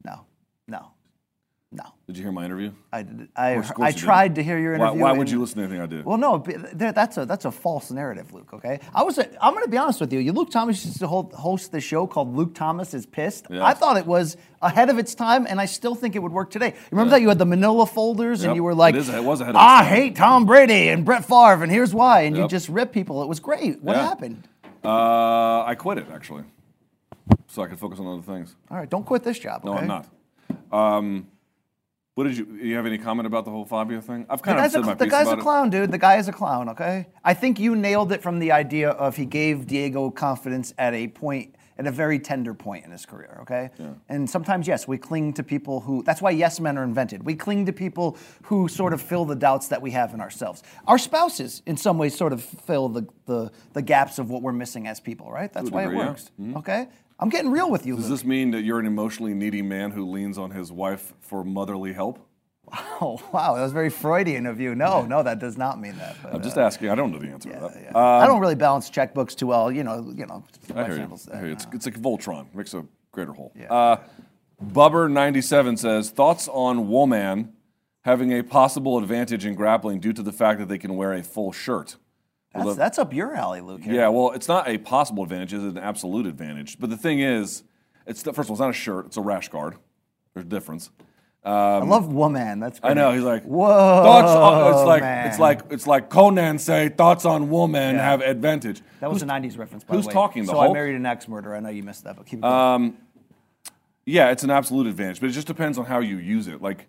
Did you hear my interview? I did. Of course I tried to hear your interview. Why would you listen to anything I did? Well, no, that's a false narrative, Luke. Okay, I'm going to be honest with you. Luke Thomas used to host this show called Luke Thomas is Pissed. Yeah. I thought it was ahead of its time, and I still think it would work today. Remember that you had the Manila folders, and you were like, it was ahead of its time. I hate Tom Brady and Brett Favre, and here's why, and you just rip people. It was great. What happened? I quit it actually, so I could focus on other things. All right, don't quit this job. No, okay? I'm not. What did you have any comment about the whole Fabio thing? I've kind of said my piece about it. The guy's a clown, dude. The guy is a clown, okay? I think you nailed it from the idea of he gave Diego confidence at a very tender point in his career, okay? Yeah. And sometimes, yes, we cling to people who, that's why yes men are invented. We cling to people who sort of fill the doubts that we have in ourselves. Our spouses, in some ways, sort of fill the gaps of what we're missing as people, right? That's why it works, okay? I'm getting real with you, Does Luke. this mean that you're an emotionally needy man who leans on his wife for motherly help? Oh, wow, that was very Freudian of you. No, that does not mean that. But, I'm just asking. I don't know the answer to that. Yeah. I don't really balance checkbooks too well. You know. I hear you. It's like Voltron. Makes a greater whole. Yeah. Bubber97 says, thoughts on Woman having a possible advantage in grappling due to the fact that they can wear a full shirt? That's up your alley, Luke. Here. Yeah, well, it's not a possible advantage. It's an absolute advantage. But the thing is, first of all, it's not a shirt. It's a rash guard. There's a difference. I love Woman. That's great. I know. He's like, whoa. Thoughts on, it's like Conan say thoughts on Woman have advantage. That was a '90s reference. By the way. Who's talking? The So Hulk? I married an ex-murderer. I know you missed that, but keep going. Yeah, it's an absolute advantage, but it just depends on how you use it. Like,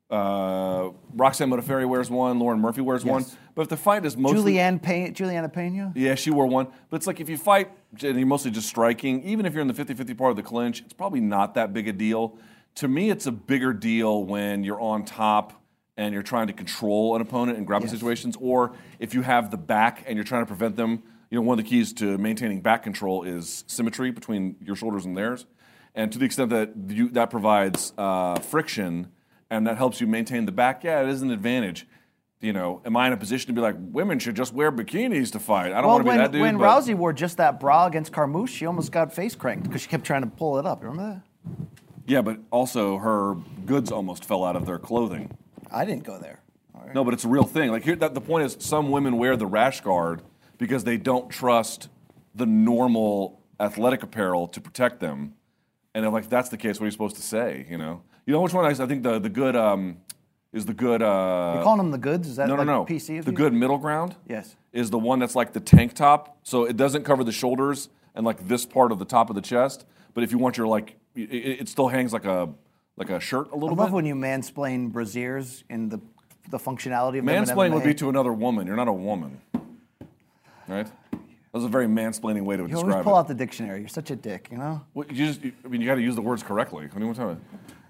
Roxanne Modafferi wears one. Lauren Murphy wears one. But if the fight is mostly Juliana Pena? Yeah, she wore one. But it's like if you fight and you're mostly just striking, even if you're in the 50-50 part of the clinch, it's probably not that big a deal. To me, it's a bigger deal when you're on top and you're trying to control an opponent in grappling situations, or if you have the back and you're trying to prevent them. You know, one of the keys to maintaining back control is symmetry between your shoulders and theirs. And to the extent that that provides friction and that helps you maintain the back, yeah, it is an advantage. You know, am I in a position to be like, women should just wear bikinis to fight? I don't want to be that dude. When Rousey wore just that bra against Carmouche, she almost got face cranked because she kept trying to pull it up. Remember that? Yeah, but also her goods almost fell out of their clothing. I didn't go there. Right. No, but it's a real thing. Like the point is, some women wear the rash guard because they don't trust the normal athletic apparel to protect them. And if that's the case, what are you supposed to say? You know which one I think the good is the good. You're calling them the goods? Is that no. PC? The good middle ground. Yes. Is the one that's like the tank top, so it doesn't cover the shoulders and like this part of the top of the chest. But if you want your it still hangs like a shirt a little bit. I love when you mansplain brasiers and the functionality of them. Mansplaining would be to another woman. You're not a woman, right? That was a very mansplaining way to describe it. You always pull out the dictionary. You're such a dick, you know? Well, you got to use the words correctly. I mean, what time?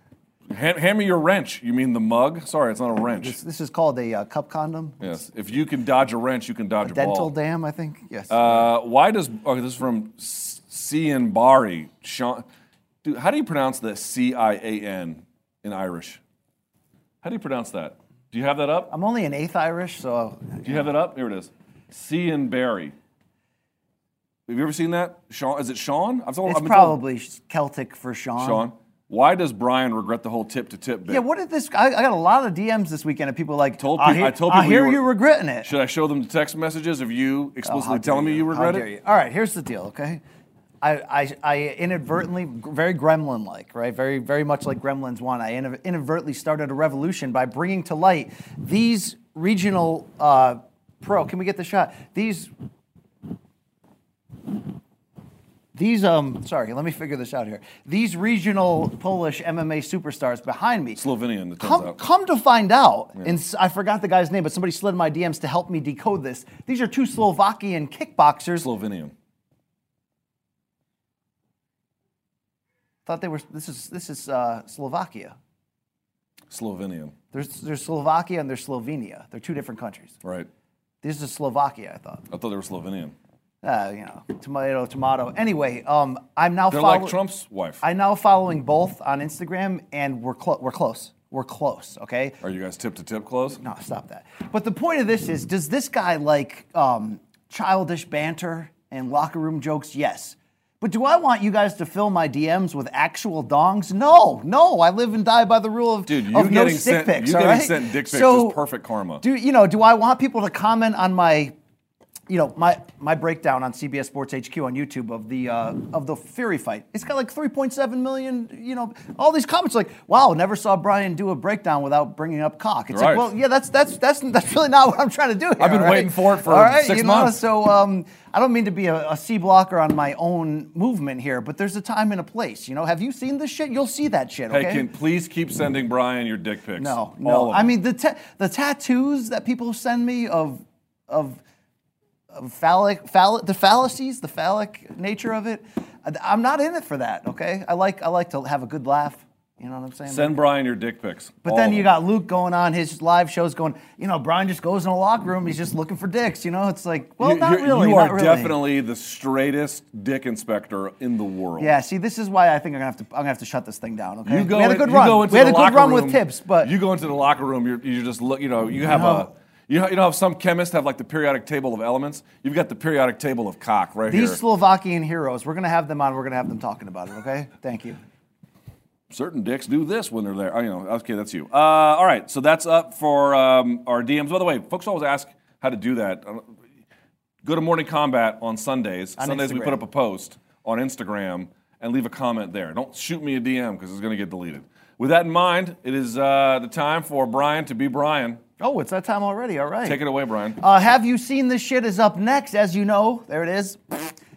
Hand me your wrench. You mean the mug? Sorry, it's not a wrench. This is called a cup condom. Yes. If you can dodge a wrench, you can dodge a ball. Dental dam, I think. Yes. Why does... Okay, this is from Cian Bari. Sean, dude, how do you pronounce the C-I-A-N in Irish? How do you pronounce that? Do you have that up? I'm only an eighth Irish, so... Do you have that up? Here it is. Cian Bari. Have you ever seen that? Sean? Is it Sean? It's probably Celtic for Sean. Sean. Why does Brian regret the whole tip-to-tip bit? Yeah, what did this... I got a lot of DMs this weekend of people like, I told people I hear you regretting it. Should I show them the text messages of you explicitly telling me you regret it? All right, here's the deal, okay? I inadvertently, very Gremlin-like, right? Very, very much like Gremlins 1, I inadvertently started a revolution by bringing to light these regional... can we get the shot? These, sorry, let me figure this out here. These regional Polish MMA superstars behind me. Slovenian, it turns out. Come to find out, and I forgot the guy's name, but somebody slid in my DMs to help me decode this. These are two Slovakian kickboxers. Slovenian. Thought they were, this is Slovakia. Slovenian. There's Slovakia and there's Slovenia. They're two different countries. Right. This is Slovakia, I thought. I thought they were Slovenian. Tomato, tomato. Anyway, I'm now They're like Trump's wife. I'm now following both on Instagram, and we're close. We're close, okay? Are you guys tip-to-tip close? No, stop that. But the point of this is, does this guy like childish banter and locker room jokes? Yes. But do I want you guys to fill my DMs with actual dongs? No. I live and die by the rule of, dude, of no dick pics. You getting sent dick pics is perfect karma. Do I want people to comment on my breakdown on CBS Sports HQ on YouTube of the Fury fight? It's got like 3.7 million. All these comments like, wow, never saw Brian do a breakdown without bringing up cock. It's right. like, well, yeah, that's really not what I'm trying to do here. I've been waiting for it for 6 months. So I don't mean to be a C blocker on my own movement here, but there's a time and a place. Have you seen this shit? You'll see that shit. Okay. Hey, please keep sending Brian your dick pics. No. I mean the tattoos that people send me of the fallacies, the phallic nature of it. I'm not in it for that, okay? I like to have a good laugh. You know what I'm saying? Send Brian your dick pics. But then you got Luke going on his live shows going, Brian just goes in a locker room, he's just looking for dicks, It's like, well, not really. You are definitely the straightest dick inspector in the world. Yeah, see, this is why I think I'm gonna have to shut this thing down, okay? We had a good run with tips, but you go into the locker room, you just look, you have You know how some chemists have like the periodic table of elements? You've got the periodic table of cock right here. These Slovakian heroes, we're going to have them on. We're going to have them talking about it, okay? Thank you. Certain dicks do this when they're there. Okay, that's you. All right, so that's up for our DMs. By the way, folks always ask how to do that. Go to Morning Combat on Sundays. Sundays we put up a post on Instagram and leave a comment there. Don't shoot me a DM because it's going to get deleted. With that in mind, it is the time for Brian to be Brian. Oh, it's that time already. All right. Take it away, Brian. Have You Seen This Shit is up next. As you know, there it is.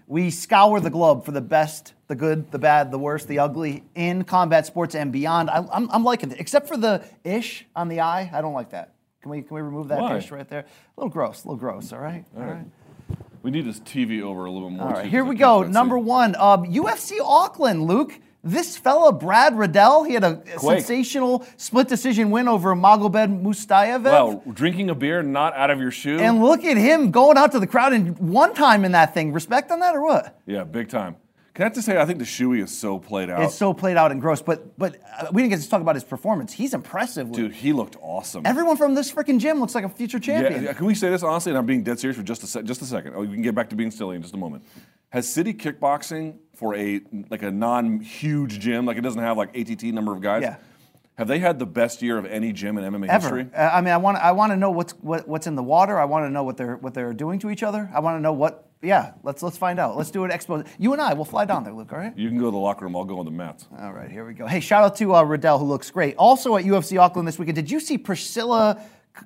We scour the globe for the best, the good, the bad, the worst, the ugly in combat sports and beyond. I'm liking it, except for the ish on the eye. I don't like that. Can we remove that Why? ish right there? A little gross. All right. All right. We need this TV over a little bit more. All right, too, here 'cause we I go. can't quite Number see. one, UFC Auckland, Luke. This fella, Brad Riddell, he had a Quake. sensational split decision win over Magomed Mustafayev. Wow, drinking a beer not out of your shoe? And look at him going out to the crowd and one time in that thing. Respect on that or what? Yeah, big time. Can I have to say, I think the shoey is so played out. It's so played out and gross, but we didn't get to talk about his performance. He's impressive, Luke. Dude, he looked awesome. Everyone from this freaking gym looks like a future champion. Yeah, can we say this honestly? And I'm being dead serious for just a second. Oh, we can get back to being silly in just a moment. Has City Kickboxing, for a non-huge gym, like it doesn't have like ATT number of guys, Yeah. have they had the best year of any gym in MMA Ever. history? I mean, I want to know what's in the water. I want to know what they're doing to each other. I want to know what. Yeah, let's find out. Let's do an expo. You and I will fly down there, Luke. All right. You can go to the locker room. I'll go on the mats. All right, here we go. Hey, shout out to Riddell, who looks great. Also at UFC Auckland this weekend, did you see Priscilla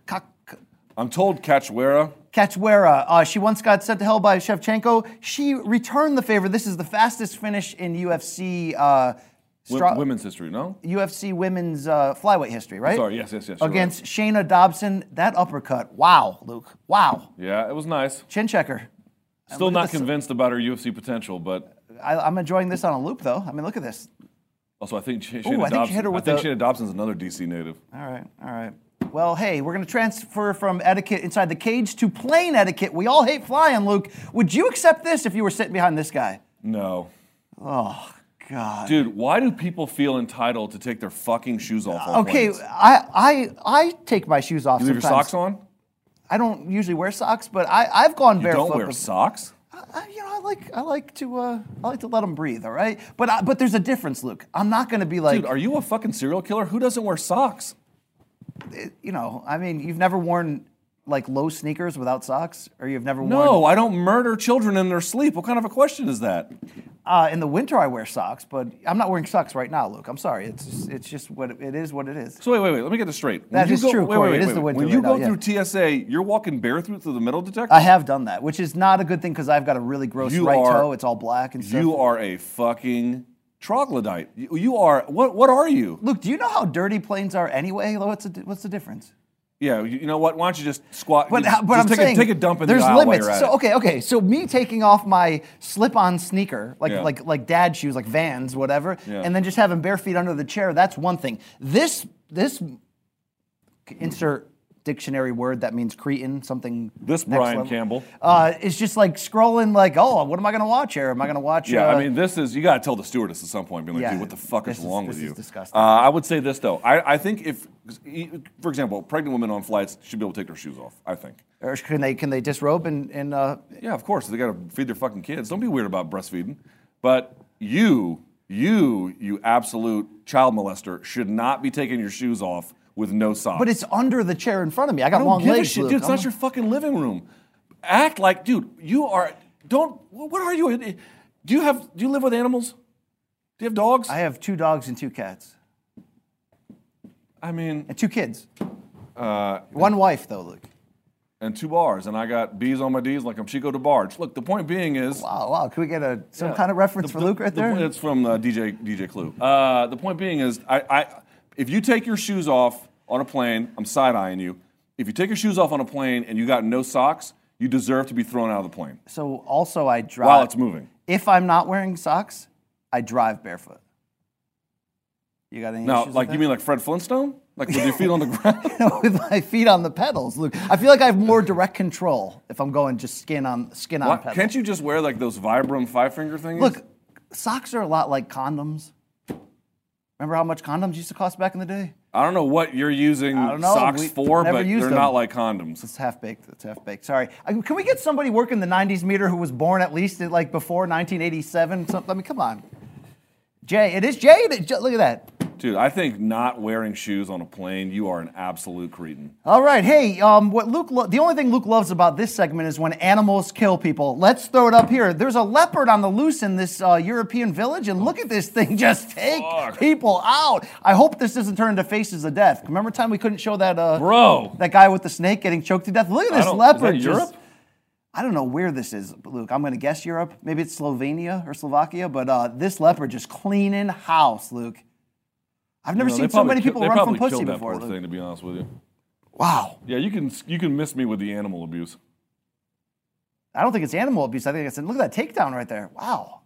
I'm told Cachoeira. Cachoeira? She once got sent to hell by Shevchenko. She returned the favor. This is the fastest finish in UFC Women's history, no? UFC women's flyweight history, right? Sorry, yes. you're Against Shayna Dobson, that uppercut. Wow, Luke. Wow. right. Yeah, it was nice. Chin checker. Still look at not this- convinced about her UFC potential, but I'm enjoying this on a loop, though. I mean, look at this. also I think I think she hit her with the- Shayna Dobson's another DC native. All right. Well, hey, we're going to transfer from etiquette inside the cage to plane etiquette. We all hate flying, Luke. Would you accept this if you were sitting behind this guy? No. Oh, God. Dude, why do people feel entitled to take their fucking shoes off on Okay, planes? I take my shoes off You leave your sometimes. socks on? I don't usually wear socks, but I've gone You barefoot. don't wear socks? I like to let them breathe. All right, but there's a difference, Luke. I'm not going to be like, Dude, are you a fucking serial killer? Who doesn't wear socks? I mean, you've never worn like low sneakers without socks, or you've never No, worn. I don't murder children in their sleep. What kind of a question is that? In the winter, I wear socks, but I'm not wearing socks right now, Luke. I'm sorry. It's just what it is. What it is. So wait. Let me get this straight. That is true, Corey. It is the winter When you right go now, through TSA, you're walking barefoot through the metal detector? I have done that, which is not a good thing because I've got a really gross right toe. It's all black and stuff. You are a fucking troglodyte. You are, what are you? Luke, do you know how dirty planes are anyway? What's the difference? Yeah, you know what? Why don't you just squat? But just I'm saying take a dump in there's the aisle limits. while you're at it. Okay. So me taking off my slip-on sneaker, Yeah. like dad shoes, like Vans, whatever, Yeah. and then just having bare feet under the chair. That's one thing. This insert dictionary word that means cretin, something. This next Brian level. Campbell. Is just like scrolling, like, oh, what am I going to watch here? Am I going to watch? Yeah, I mean, this is, you got to tell the stewardess at some point, being like, Yeah, dude, what the fuck is this wrong is- with this you? is disgusting. I would say this, though. I think if, for example, pregnant women on flights should be able to take their shoes off, I think. Or can they disrobe and Yeah, of course. They got to feed their fucking kids. Don't be weird about breastfeeding. But you absolute child molester, should not be taking your shoes off with no socks. But it's under the chair in front of me. I got I don't long give legs, a shit, Luke. dude. It's I'm- not your fucking living room. Act like, dude, you are. Don't. What are you? Do you live with animals? Do you have dogs? I have 2 dogs and 2 cats I mean, and 2 kids. One wife though, Luke. and 2 bars, and I got B's on my D's like I'm Chico DeBarge. Look, the point being is. Wow. Can we get some kind of reference for Luke right there? It's from DJ Clue. The point being is, if you take your shoes off on a plane, I'm side-eyeing you. If you take your shoes off on a plane and you got no socks, you deserve to be thrown out of the plane So also I drive. while it's moving. If I'm not wearing socks, I drive barefoot. You got any Now, issues like with you mean like Fred Flintstone, like with your feet on the ground? that? With my feet on the pedals, Luke. I feel like I have more direct control if I'm going just skin on What? pedal. Can't you just wear like those Vibram 5-finger things? Look, socks are a lot like condoms. Remember how much condoms used to cost back in the day? I don't know what you're using I don't know. socks We for, never but used they're them. not like condoms. It's half baked. Sorry. Can we get somebody working the 90s meter who was born at least like before 1987? I mean, come on. Jay, it is Jay. Look at that. Dude, I think not wearing shoes on a plane, you are an absolute cretin. All right, hey, the only thing Luke loves about this segment is when animals kill people. Let's throw it up here. There's a leopard on the loose in this European village, and look at this thing just take people out. I hope this doesn't turn into Faces of Death. Remember time we couldn't show that Bro. that guy with the snake getting choked to death? Look at this leopard. Is that Europe? I don't know where this is, Luke. I'm going to guess Europe. Maybe it's Slovenia or Slovakia, but this leopard just cleaning house, Luke. I've never seen so many people run from pussy that before. Poor thing, to be honest with you. Wow. Yeah, you can miss me with the animal abuse. I don't think it's animal abuse. I think it's look at that takedown right there. Wow.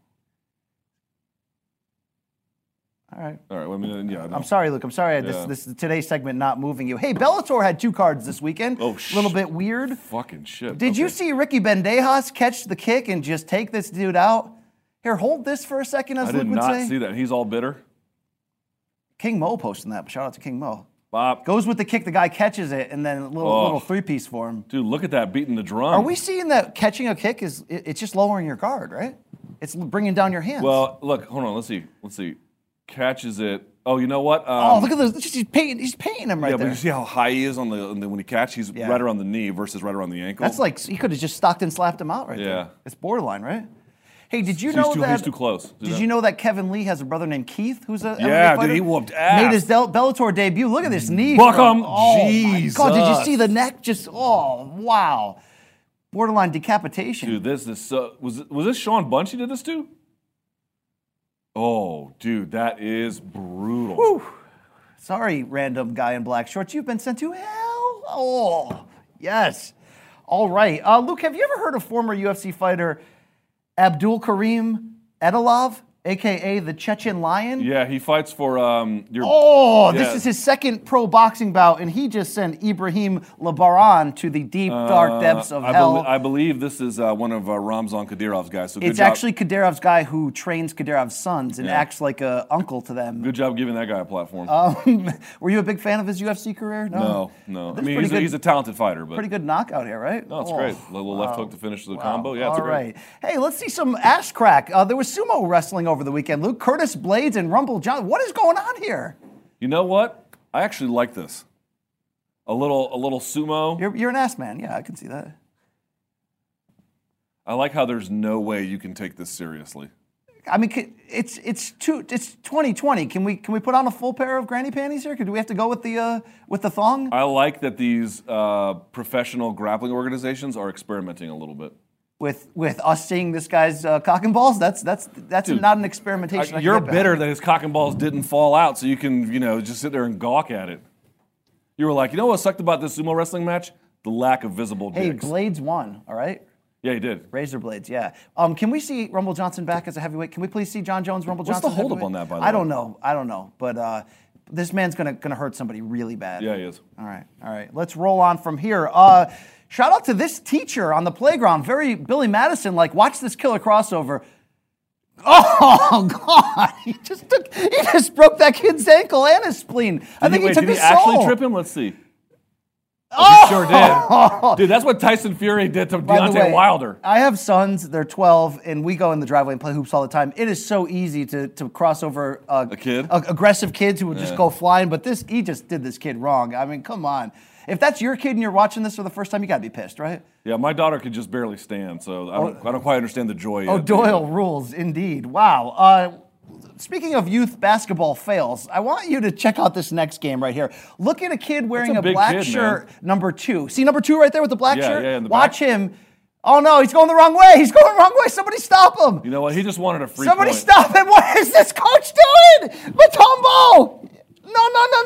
All right. All right. Yeah. I'm sorry, Luke. I'm sorry. Yeah. This is today's segment not moving you. Hey, Bellator had 2 cards this weekend. Oh, a little bit weird. Fucking shit. Did you see Ricky Bandejas catch the kick and just take this dude out? Here, hold this for a second, as Luke would say. I did not see that. He's all bitter. King Mo posting that. Shout out to King Mo. Bob. Goes with the kick, the guy catches it, and then a little 3-piece for him. Dude, look at that beating the drum. Are we seeing that catching a kick it's just lowering your guard, right? It's bringing down your hands. Well, look, hold on. Let's see. Catches it. Oh, you know what? Look at this. He's painting him right there. there. But you see how high he is on the when he catches? He's right around the knee versus right around the ankle. That's like he could have just Stockton slapped him out right there. Yeah. It's borderline, right? Hey, did you know that he's too close? Did you know that Kevin Lee has a brother named Keith, who's a MMA fighter? Dude, he whooped ass. Made his Bellator debut. Look at this knee. Buck him. Oh Jesus. my God! Did you see the neck? Just wow, borderline decapitation. Dude, this is so. Was this Sean Bunch he did this to? Oh, dude, that is brutal. Whew. Sorry, random guy in black shorts. You've been sent to hell. Oh, yes. All right. Luke, have you ever heard of former UFC fighter Abdul Karim Edilov, a.k.a. the Chechen Lion? Yeah, he fights for This is his second pro boxing bout, and he just sent Ibrahim Labaran to the deep, dark depths of hell. I believe this is one of Ramzan Kadyrov's guys. So it's actually Kadyrov's guy who trains Kadyrov's sons and acts like an uncle to them. Good job giving that guy a platform. Were you a big fan of his UFC career? No. I mean, he's a talented fighter. But pretty good knockout here, right? No, it's great. A little left hook to finish the combo. Yeah, it's All great. right. Hey, let's see some ass crack. There was sumo wrestling over the weekend. Luke, Curtis Blades and Rumble Johnson. What is going on here? You know what? I actually like this. A little sumo. You're an ass man. Yeah, I can see that. I like how there's no way you can take this seriously. I mean, it's 2020. Can we put on a full pair of granny panties here? Do we have to go with the thong? I like that these professional grappling organizations are experimenting a little bit. With us seeing this guy's cock and balls, that's Dude, not an experimentation. You're bitter that his cock and balls didn't fall out, so you can just sit there and gawk at it. You were like, you know what sucked about this sumo wrestling match? The lack of visible dicks. Hey, Blades won. All right. Yeah, he did. Razor blades, yeah. Can we see Rumble Johnson back as a heavyweight? Can we please see John Jones, Rumble Johnson? What's the holdup on that, by the way? I don't know. But this man's gonna hurt somebody really bad. Yeah, he is. All right. Let's roll on from here. Shout out to this teacher on the playground. Very Billy Madison-like. Watch this killer crossover. Oh God! He just broke that kid's ankle and his spleen. I think he took his soul. Did he actually trip him? Let's see. Oh, he sure did. Dude, that's what Tyson Fury did to Deontay Wilder. I have sons, they're 12, and we go in the driveway and play hoops all the time. It is so easy to cross over a kid? Aggressive kids who would just go flying, but he just did this kid wrong. I mean, come on. If that's your kid and you're watching this for the first time, you got to be pissed, right? Yeah, my daughter could just barely stand, so I don't quite understand the joy yet. Doyle rules, indeed. Wow. Speaking of youth basketball fails, I want you to check out this next game right here. Look at a kid wearing a black shirt, number 2. See number 2 right there with the black shirt? Yeah, in the Watch back. him. Oh no, he's going the wrong way. Somebody stop him. You know what? He just wanted a free Somebody point. stop him. What is this coach doing? Matumbo. No.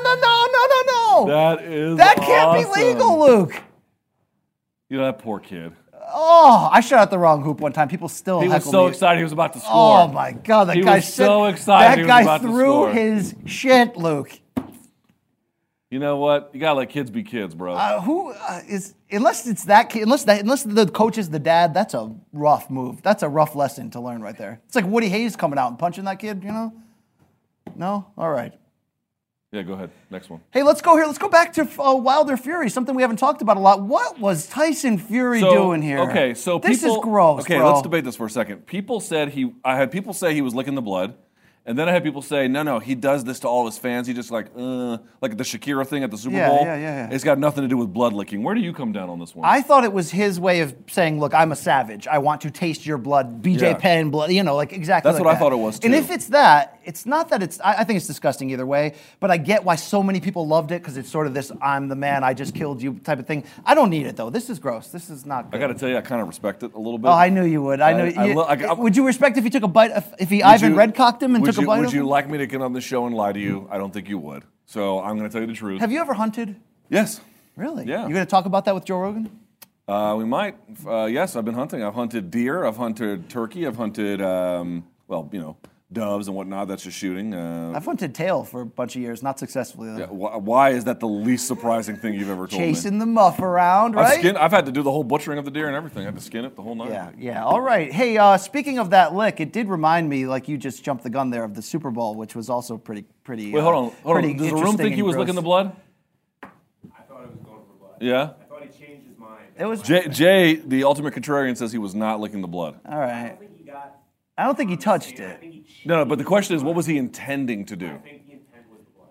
That can't be legal, Luke. You know, that poor kid. Oh, I shot at the wrong hoop one time. People still He was heckle so me. excited he was about to score. Oh my God, He was so excited he was about to That guy threw score. his shit, Luke. You know what? You gotta let kids be kids, bro. Unless it's that kid, unless the coach is the dad, that's a rough move. That's a rough lesson to learn right there. It's like Woody Hayes coming out and punching that kid, you know? No? All right. Yeah, go ahead. Next one. Hey, let's go here. Let's go back to Wilder Fury, something we haven't talked about a lot. What was Tyson Fury doing here? Okay, so this is gross. Okay, bro. let's debate this for a second. I had people say he was licking the blood, And then I had people say, no, he does this to all his fans. He just like the Shakira thing at the Super Yeah, Bowl. yeah. It's got nothing to do with blood licking. Where do you come down on this one? I thought it was his way of saying, look, I'm a savage. I want to taste your blood, BJ Yeah. Penn blood, like exactly That's like what I that. thought it was, And too. if it's that, it's not that it's, I think it's disgusting either way, but I get why so many people loved it because it's sort of this, I'm the man, I just killed you type of thing. I don't need it though. This is gross. This is not good. I got to tell you, I kind of respect it a little bit. Oh, I knew you would. Would you respect if he took a bite, if he Would Ivan you- Redcocked him and would took a you- bite Would of you him? like me to get on this show and lie to you? I don't think you would. So I'm going to tell you the truth. Have you ever hunted? Yes. Really? Yeah. You going to talk about that with Joe Rogan? We might. Yes, I've been hunting. I've hunted deer. I've hunted turkey. I've hunted, doves and whatnot. That's just shooting. I've hunted tail for a bunch of years, not successfully though. Why is that the least surprising thing you've ever told me? Chasing the muff around, right? I've had to do the whole butchering of the deer and everything. I had to skin it the whole night. Yeah. All right. Hey, speaking of that lick, it did remind me, like you just jumped the gun there, of the Super Bowl, which was also pretty. Wait, hold on. pretty Does the room interesting think he and was gross. licking the blood? I thought it was going for blood. Yeah. I thought he changed his mind. It was Jay, the ultimate contrarian, says he was not licking the blood. all right. I think he got. I don't think he touched I it. think he cheated. No, but the question is, what was he intending to do? I think the intent was the blood.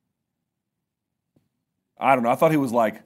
I don't know. I thought it was like,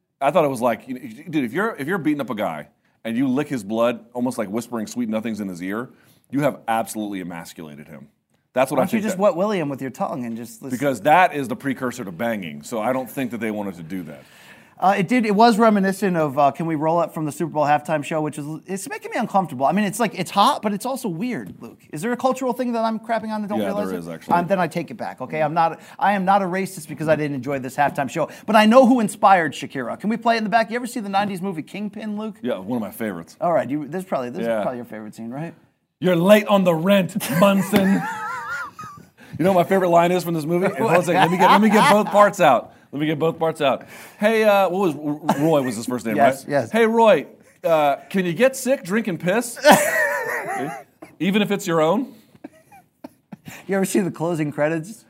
dude, if you're beating up a guy and you lick his blood, almost like whispering sweet nothings in his ear, you have absolutely emasculated him. That's what Why I don't you think. just wet William with your tongue and just listen? Because that is the precursor to banging. So I don't think that they wanted to do that. It was reminiscent of Can We Roll Up from the Super Bowl halftime show, which it's making me uncomfortable. I mean, it's hot, but it's also weird, Luke. Is there a cultural thing that I'm crapping on and don't Yeah, realize there it? is, actually. Then I take it back, okay? I am not a racist because I didn't enjoy this halftime show, but I know who inspired Shakira. Can we play it in the back? You ever see the 90s movie Kingpin, Luke? Yeah, one of my favorites. All right, this is probably Yeah. your favorite scene, right? You're late on the rent, Munson. You know what my favorite line is from this movie? Hold on a second. Let me get both parts out. Hey, what was Roy? Was his first name, Yes, right? yes. Hey, Roy, can you get sick drinking piss, even if it's your own? You ever see the closing credits?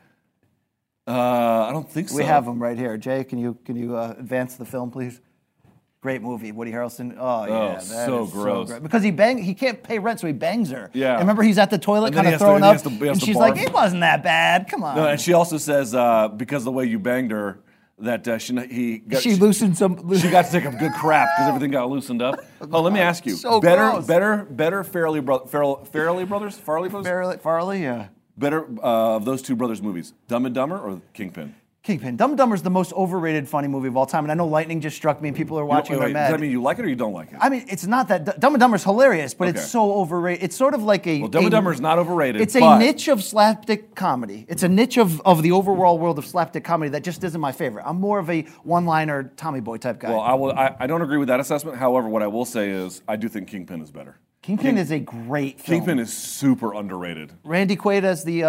I don't think so. We have them right here. Jay, can you advance the film, please? Great movie, Woody Harrelson. Oh yeah, that so is gross. great. Because he can't pay rent, so he bangs her. Yeah. And remember, he's at the toilet, And then kind he of has to- throwing he has up, to- he has and to she's barf. like, "It wasn't that bad. Come on." No, and she also says because the way you banged her, that she loosened some. She got to take a good crap because everything got loosened up. Oh, let me ask you: So better gross. Farrelly brothers? Farley, yeah. Better of those two brothers' movies, Dumb and Dumber or Kingpin? Kingpin. Dumb and Dumber is the most overrated funny movie of all time, and I know lightning just struck me, and people are watching and they're mad. Does that mean you like it or you don't like it? I mean, it's not that Dumb and Dumber is hilarious, but Okay. it's so overrated. It's sort of like a Well, Dumb and Dumber is not overrated. It's a but niche of slapstick comedy. It's a niche of the overall world of slapstick comedy that just isn't my favorite. I'm more of a one-liner Tommy Boy type guy. Well, I don't agree with that assessment. However, what I will say is I do think Kingpin is better. Kingpin is a great film. Kingpin is super underrated. Randy Quaid as the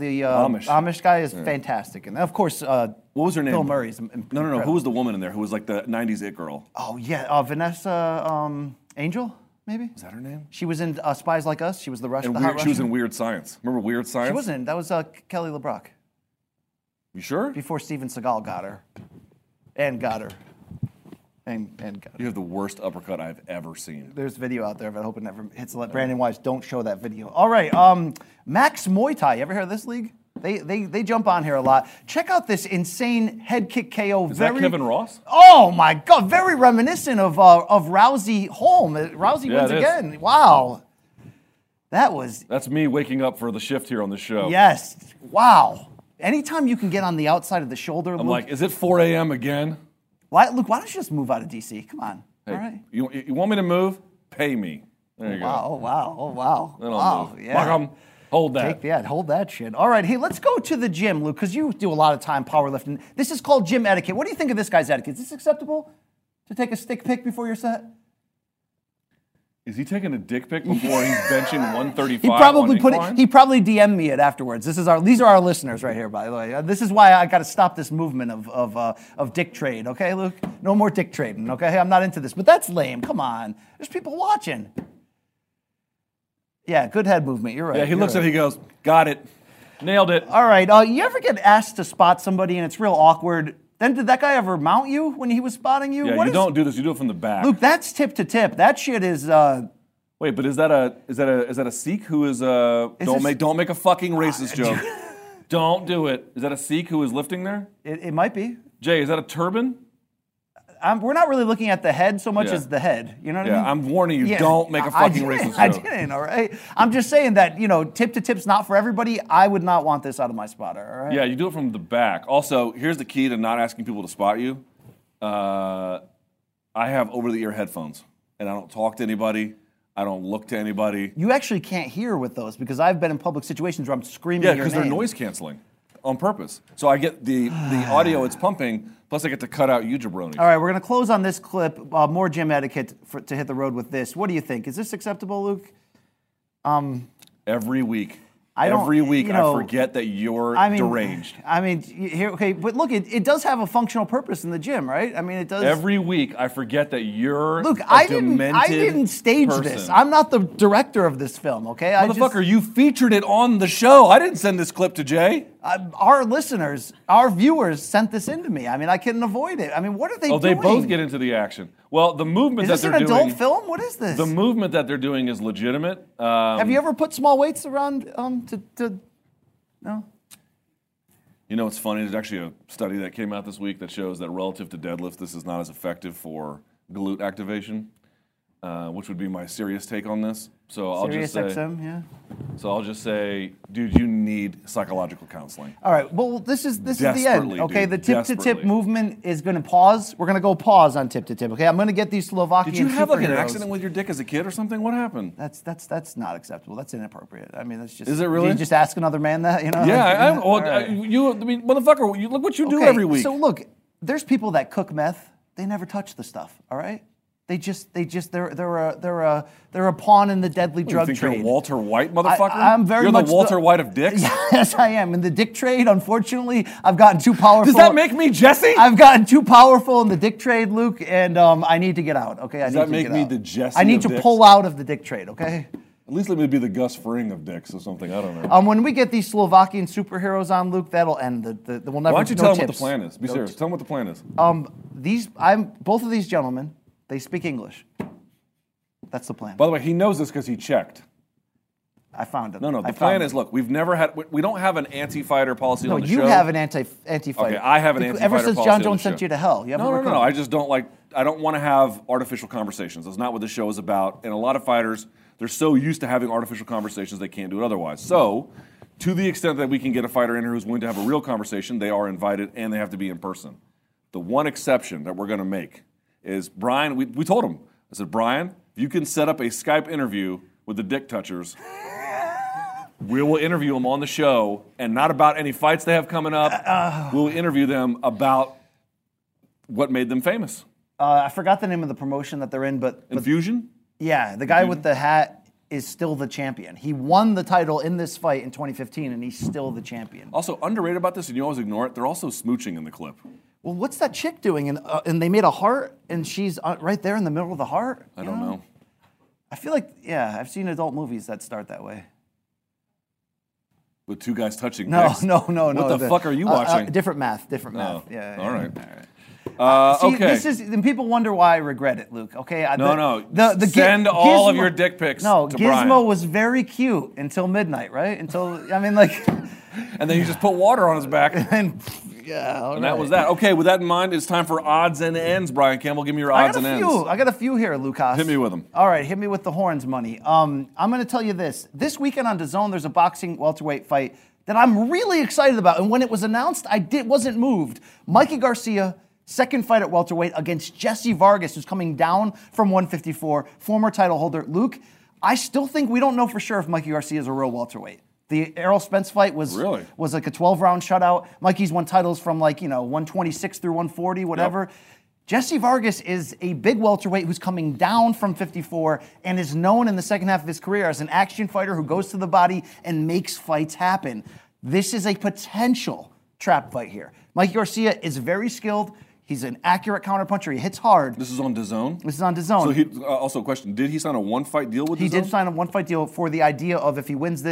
Amish guy is fantastic, and of course, What was her name? Bill Murray's No. Who was the woman in there who was like the '90s it girl? Oh yeah, Vanessa Angel, maybe. Is that her name? She was in Spies Like Us. She was the Russian. And the hot she was in Russian. Weird Science. Remember Weird Science? She wasn't. That was Kelly LeBrock You sure? before Steven Seagal got her, and got her. And got her. You have the worst uppercut I've ever seen. There's video out there, but I hope it never hits. Brandon Wise, don't show that video. All right, Max Muay Thai. You ever heard of this league? They jump on here a lot. Check out this insane head kick KO. Is that Kevin Ross? Oh my God! Very reminiscent of Rousey Holm. Rousey Yeah, wins it is. again. Wow, that was That's me waking up for the shift here on the show. yes. Wow. Anytime you can get on the outside of the shoulder, I'm Luke, like, is it 4 a.m. again? Luke, why don't you just move out of DC? Come on. Hey, All right. you want me to move? Pay me. There you Wow. go. Oh wow. Oh wow. Then I'll Wow. move. Yeah. Welcome. Hold that. Hold that shit. All right, hey, let's go to the gym, Luke, because you do a lot of time powerlifting. This is called gym etiquette. What do you think of this guy's etiquette? Is this acceptable to take a stick pic before your set? Is he taking a dick pic before he's benching 135? He probably on put it. incline? He probably DM'd me it afterwards. These are our listeners right here, by the way. This is why I got to stop this movement of dick trade. Okay, Luke, no more dick trading. Okay, I'm not into this. But that's lame. Come on, there's people watching. Yeah, good head movement. You're right. Yeah, he looks at it, he goes, got it. Nailed it. All right. You ever get asked to spot somebody and it's real awkward? Then did that guy ever mount you when he was spotting you? Yeah, What you is- don't do this. You do it from the back. Luke, that's tip to tip. That shit is Wait, but is that a Sikh who is don't make a fucking racist joke. Don't do it. Is that a Sikh who is lifting there? It might be. Jay, is that a turban? We're not really looking at the head so much Yeah. as the head. You know what I Yeah, mean? I'm warning you. Don't make a fucking racist joke. I didn't. All right. I'm just saying that tip to tip's not for everybody. I would not want this out of my spotter. All right. Yeah, you do it from the back. Also, here's the key to not asking people to spot you. I have over-the-ear headphones, and I don't talk to anybody. I don't look to anybody. You actually can't hear with those because I've been in public situations where I'm screaming. Yeah, your because they're name. noise canceling on purpose. So I get the audio it's pumping, plus I get to cut out you jabronis. All right, we're going to close on this clip. More gym etiquette to hit the road with this. What do you think? Is this acceptable, Luke? Every week. I forget that you're deranged. I mean, okay, but look, it does have a functional purpose in the gym, right? I mean, it does. Every week I forget that you're Look, a I demented didn't stage person. this. I'm not the director of this film, okay? Motherfucker, you featured it on the show. I didn't send this clip to Jay. Our listeners, our viewers sent this in to me. I mean, I couldn't avoid it. I mean, what are they doing? Oh, they both get into the action. Well, the movement Is that this they're an doing. adult film? What is this? The movement that they're doing is legitimate. Have you ever put small weights around to no? You know, it's funny. There's actually a study that came out this week that shows that relative to deadlift, this is not as effective for glute activation, which would be my serious take on this. So I'll just say, XM, yeah. So I'll just say, dude, you need psychological counseling. All right. Well, this is the end. Desperately, Okay, dude, the tip to tip desperately. movement is going to pause. We're going to go pause on tip to tip. Okay, I'm going to get these Slovakian. Did you have like an superheroes. accident with your dick as a kid or something? What happened? That's not acceptable. That's inappropriate. I mean, that's just. Is it really? You just ask another man that, you know? Yeah, All right. motherfucker, look what you do Okay, every week. So look, there's people that cook meth. They never touch the stuff. All right. They're a pawn in the deadly You drug think trade. you're Walter White, motherfucker? I'm very You're much the Walter White of dicks? Yes, I am. In the dick trade, unfortunately, I've gotten too powerful. Does that make me Jesse? I've gotten too powerful in the dick trade, Luke, and I need to get out. Okay, Does that make me the Jesse I need of to dicks? pull out of the dick trade. Okay. At least let me be the Gus Fring of dicks or something. I don't know. When we get these Slovakian superheroes on, Luke, that'll end the we'll never. Why don't you no tell them what the tips. plan is? Be No serious. tips. Tell them what the plan is. Both of these gentlemen, they speak English. That's the plan. By the way, he knows this because he checked. I found it. No, I the found plan it. is, look, we don't have an anti-fighter policy No, on the you show. have an anti-fighter. Okay, I have an anti-fighter Ever since policy John on the Jones show. sent you to hell, you haven't No. recovered. I just don't I don't want to have artificial conversations. That's not what the show is about. And a lot of fighters, they're so used to having artificial conversations, they can't do it otherwise. So, to the extent that we can get a fighter in here who's willing to have a real conversation, they are invited and they have to be in person. The one exception that we're going to make is Brian. We told him. I said, Brian, if you can set up a Skype interview with the Dick Touchers, we will interview them on the show, and not about any fights they have coming up. We'll interview them about what made them famous. I forgot the name of the promotion that they're in, but Infusion? yeah, the guy with the hat is still the champion. He won the title in this fight in 2015, and he's still the champion. Also, underrated about this, and you always ignore it, they're also smooching in the clip. Well, what's that chick doing? And they made a heart, and she's right there in the middle of the heart. I don't know. I feel like, yeah, I've seen adult movies that start that way. With two guys touching No. dicks. What the fuck are you watching? Different math. Oh, Yeah. all right. See, Okay. this is, and people wonder why I regret it, Luke. Okay. Send all of your dick pics No, to Gizmo Brian. was very cute until midnight, right? And then you just put water on his back. And yeah, all And that right. was that. Okay, with that in mind, it's time for odds and ends. Brian Campbell, give me your odds and ends. I got a few here, Lucas. Hit me with them. All right, hit me with the horns money. I'm going to tell you this. This weekend on DAZN, there's a boxing welterweight fight that I'm really excited about. And when it was announced, wasn't moved. Mikey Garcia, second fight at welterweight against Jesse Vargas, who's coming down from 154, former title holder. Luke, I still think we don't know for sure if Mikey Garcia is a real welterweight. The Errol Spence fight was like a 12-round shutout. Mikey's won titles from 126 through 140, whatever. Yep. Jesse Vargas is a big welterweight who's coming down from 54 and is known in the second half of his career as an action fighter who goes to the body and makes fights happen. This is a potential trap fight here. Mikey Garcia is very skilled. He's an accurate counterpuncher. He hits hard. This is on DAZN? This is on DAZN. So also a question, did he sign a one-fight deal with DAZN? He did sign a one-fight deal for the idea of if he wins this,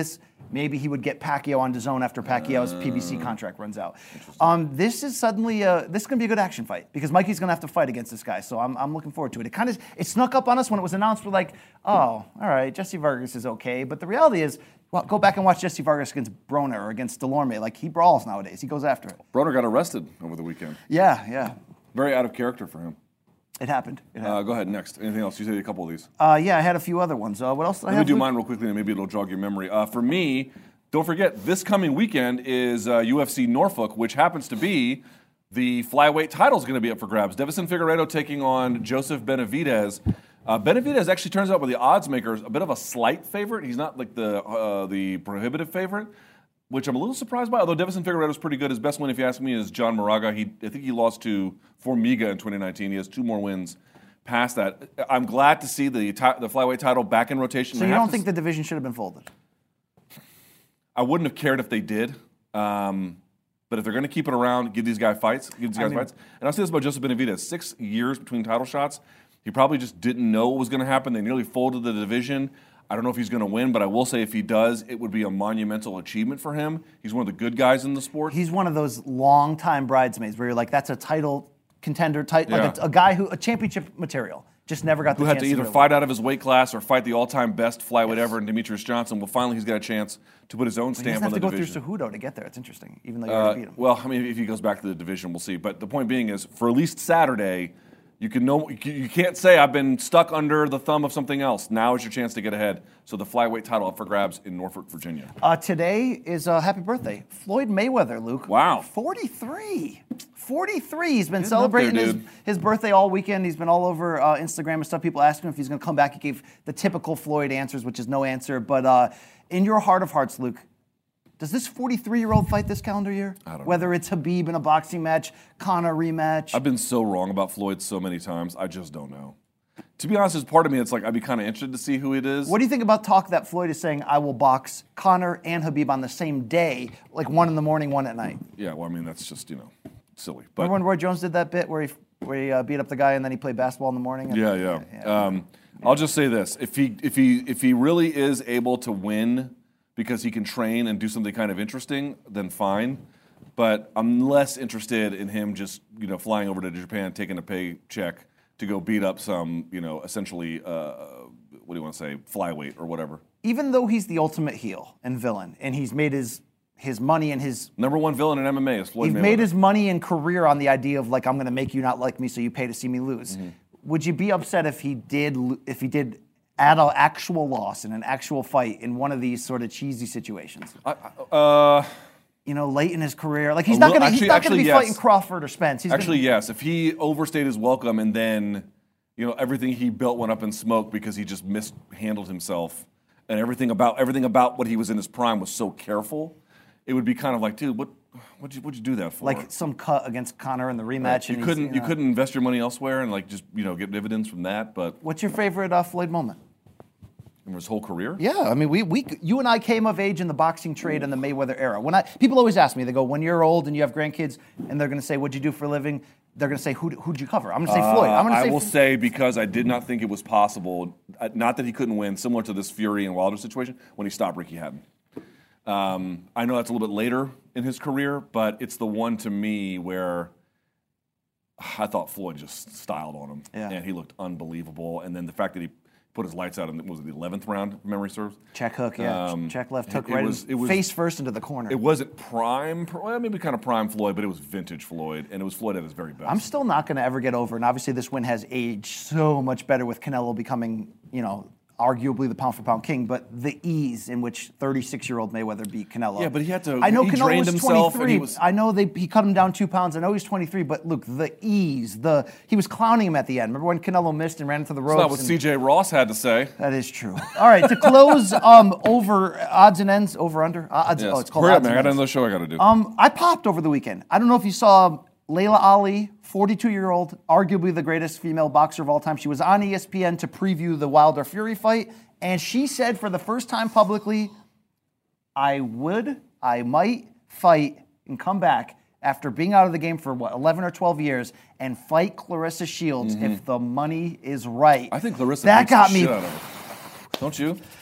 maybe he would get Pacquiao on DAZN after Pacquiao's PBC contract runs out. This is suddenly this is going to be a good action fight because Mikey's going to have to fight against this guy. So I'm looking forward to it. It snuck up on us when it was announced. We're like, oh, all right, Jesse Vargas is okay. But the reality is, well, go back and watch Jesse Vargas against Broner or against Delorme. Like, he brawls nowadays. He goes after it. Broner got arrested over the weekend. Yeah. Very out of character for him. It happened. Go ahead, next. Anything else? You said a couple of these. Yeah, I had a few other ones. What else did I have? Let me do mine real quickly, and maybe it'll jog your memory. For me, don't forget, this coming weekend is UFC Norfolk, which happens to be the flyweight title is going to be up for grabs. Devison Figueiredo taking on Joseph Benavidez. Benavidez actually turns out with the odds makers a bit of a slight favorite. He's not like the prohibitive favorite, which I'm a little surprised by. Although Devison Figueiredo is pretty good. His best win, if you ask me, is John Moraga. I think he lost to Formiga in 2019. He has 2 more wins past that. I'm glad to see the flyweight title back in rotation. So you don't think the division should have been folded? I wouldn't have cared if they did. But if they're going to keep it around, give these guys fights. And I'll say this about Joseph Benavidez: 6 years between title shots. He probably just didn't know what was going to happen. They nearly folded the division. I don't know if he's going to win, but I will say if he does, it would be a monumental achievement for him. He's one of the good guys in the sport. He's one of those long-time bridesmaids where you're like, that's a title contender, like a guy a championship material. Just never got the chance who had to either fight out of his weight class or fight the all-time best flyweight ever in Demetrius Johnson. Well, finally he's got a chance to put his own stamp on the division. He doesn't have to go through Cejudo to get there. It's interesting, even though you already beat him. Well, I mean, if he goes back to the division, we'll see. But the point being is, for at least Saturday, you can't say I've been stuck under the thumb of something else. Now is your chance to get ahead. So the flyweight title up for grabs in Norfolk, Virginia. Today is happy birthday, Floyd Mayweather, Luke. Wow. 43. 43. He's been celebrating his birthday all weekend. He's been all over Instagram and stuff. People asking him if he's going to come back. He gave the typical Floyd answers, which is no answer. But in your heart of hearts, Luke, does this 43-year-old fight this calendar year? I don't know. Whether it's Khabib in a boxing match, Conor rematch. I've been so wrong about Floyd so many times. I just don't know. To be honest, there's part of me that's like, I'd be kind of interested to see who it is. What do you think about talk that Floyd is saying, I will box Conor and Khabib on the same day, like 1 in the morning, 1 at night? Yeah, well, I mean, that's just, silly. But remember when Roy Jones did that bit where he beat up the guy and then he played basketball in the morning? Yeah. I'll just say this. If he really is able to win because he can train and do something kind of interesting, then fine. But I'm less interested in him just, flying over to Japan, taking a paycheck to go beat up some, essentially, what do you want to say, flyweight or whatever. Even though he's the ultimate heel and villain, and he's made his money and his... Number one villain in MMA is Floyd Mayweather. He's made his money and career on the idea of, like, I'm going to make you not like me so you pay to see me lose. Mm-hmm. Would you be upset if he did add an actual loss in an actual fight in one of these sort of cheesy situations? Late in his career, like he's not going to be fighting Crawford or Spence. Yes. If he overstayed his welcome and then, everything he built went up in smoke because he just mishandled himself, and everything about what he was in his prime was so careful, it would be kind of like, dude, what'd you do that for? Like some cut against Conor in the rematch. Right. You couldn't invest your money elsewhere and get dividends from that. But what's your favorite Floyd moment? In his whole career? Yeah, I mean, you and I came of age in the boxing trade in the Mayweather era. People always ask me, they go, when you're old and you have grandkids, and they're going to say, what'd you do for a living? They're going to say, who'd you cover? I'm going to say Floyd. I will say, because I did not think it was possible, not that he couldn't win, similar to this Fury and Wilder situation, when he stopped Ricky Hatton. I know that's a little bit later in his career, but it's the one to me where I thought Floyd just styled on him, and he looked unbelievable. And then the fact that he put his lights out in, was it the 11th round, if memory serves? Check hook, yeah. Check left hook, it was face first into the corner. It wasn't maybe kind of prime Floyd, but it was vintage Floyd, and it was Floyd at his very best. I'm still not going to ever get over, and obviously this win has aged so much better with Canelo becoming, arguably the pound-for-pound king, but the ease in which 36-year-old Mayweather beat Canelo. Yeah, but he had to. I know he Canelo drained was himself 23. I know he cut him down 2 pounds. I know he's 23, but look, the ease, he was clowning him at the end. Remember when Canelo missed and ran into the ropes? That's not what C.J. Ross had to say. That is true. All right, to close, over odds and ends, over under. Yes. Oh, it's called Hurry up, odds man! and I got ends. another show I got to do. I popped over the weekend. I don't know if you saw Layla Ali, 42-year-old, arguably the greatest female boxer of all time. She was on ESPN to preview the Wilder Fury fight. And she said for the first time publicly, I might fight and come back after being out of the game for 11 or 12 years and fight Clarissa Shields if the money is right. I think Clarissa that beats got the me. Shit out of her. Don't you?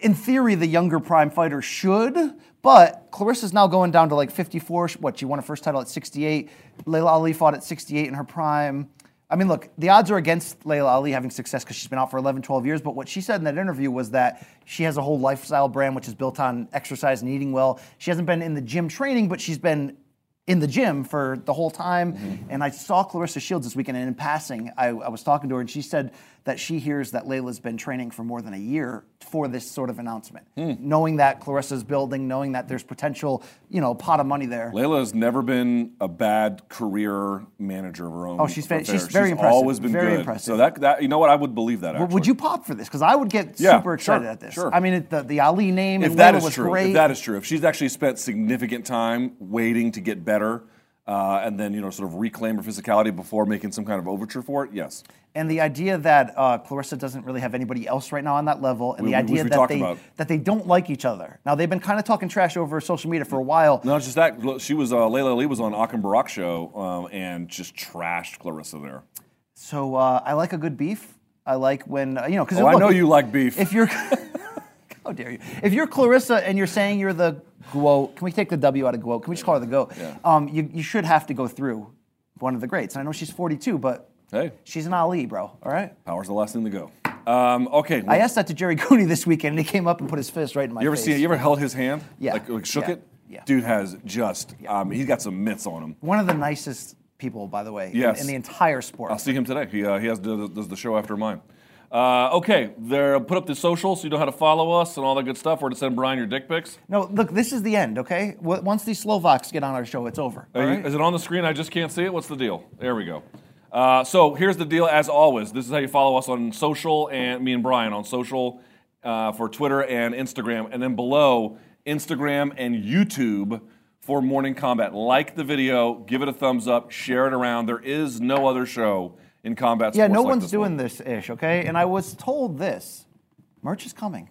in theory, the younger prime fighter should, but Clarissa's now going down to like 54. She won her first title at 68. Layla Ali fought at 68 in her prime. I mean, look, the odds are against Layla Ali having success because she's been out for 11, 12 years, but what she said in that interview was that she has a whole lifestyle brand which is built on exercise and eating well. She hasn't been in the gym training, but she's been in the gym for the whole time. Mm-hmm. And I saw Claressa Shields this weekend, and in passing, I was talking to her, and she said that she hears that Layla's been training for more than a year for this sort of announcement. Knowing that Claressa's building, knowing that there's potential, pot of money there. Layla has never been a bad career manager of her own. Oh, she's very impressive. Always been very good. Impressive. So that you know what, I would believe that. Actually, would you pop for this? Because I would get super excited at this. Sure. I mean, the Ali name if and that Layla is was true, great. if that is true, if she's actually spent significant time waiting to get better. And then, sort of reclaim her physicality before making some kind of overture for it, yes. And the idea that Claressa doesn't really have anybody else right now on that level, and the idea that they don't like each other. Now, they've been kind of talking trash over social media for a while. Not just that. She was Layla Ali was on Akim Barak show and just trashed Claressa there. So I like a good beef. I like when, because I know you like beef. If you're, how dare you? If you're Claressa and you're saying you're the GOAT, can we take the W out of GOAT? Can we just call her the GOAT? Yeah. You should have to go through one of the greats. And I know she's 42, but hey, she's an Ali, bro. All right? Power's the last thing to go. Okay. I asked that to Jerry Cooney this weekend, and he came up and put his fist right in my face. You ever held his hand? Yeah. Like shook it? Yeah. Dude has just, he's got some mitts on him. One of the nicest people, by the way, yes. in the entire sport. I'll see him today. He does the show after mine. Okay, put up the social so you know how to follow us and all that good stuff, or to send Brian your dick pics. No, look, this is the end, okay? Once these Slovaks get on our show, it's over. Right? Is it on the screen? I just can't see it. What's the deal? There we go. So here's the deal, as always. This is how you follow us on social, and me and Brian on social for Twitter and Instagram. And then below, Instagram and YouTube for Morning Combat. Like the video, give it a thumbs up, share it around. There is no other show in combat sports. Yeah, no like one's this doing one. this ish, okay? And I was told this. Merch is coming.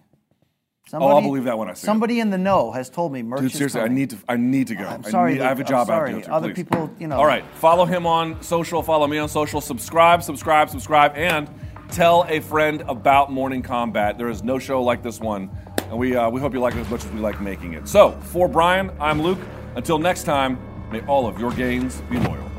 I'll believe that when I see somebody in the know has told me merch Dude, seriously, is coming. I need to go. I'm sorry. I have a job I'm I sorry. have to go to. Other please. people, All right, follow him on social, follow me on social, subscribe, and tell a friend about Morning Combat. There is no show like this one, and we hope you like it as much as we like making it. So, for Brian, I'm Luke. Until next time, may all of your gains be loyal.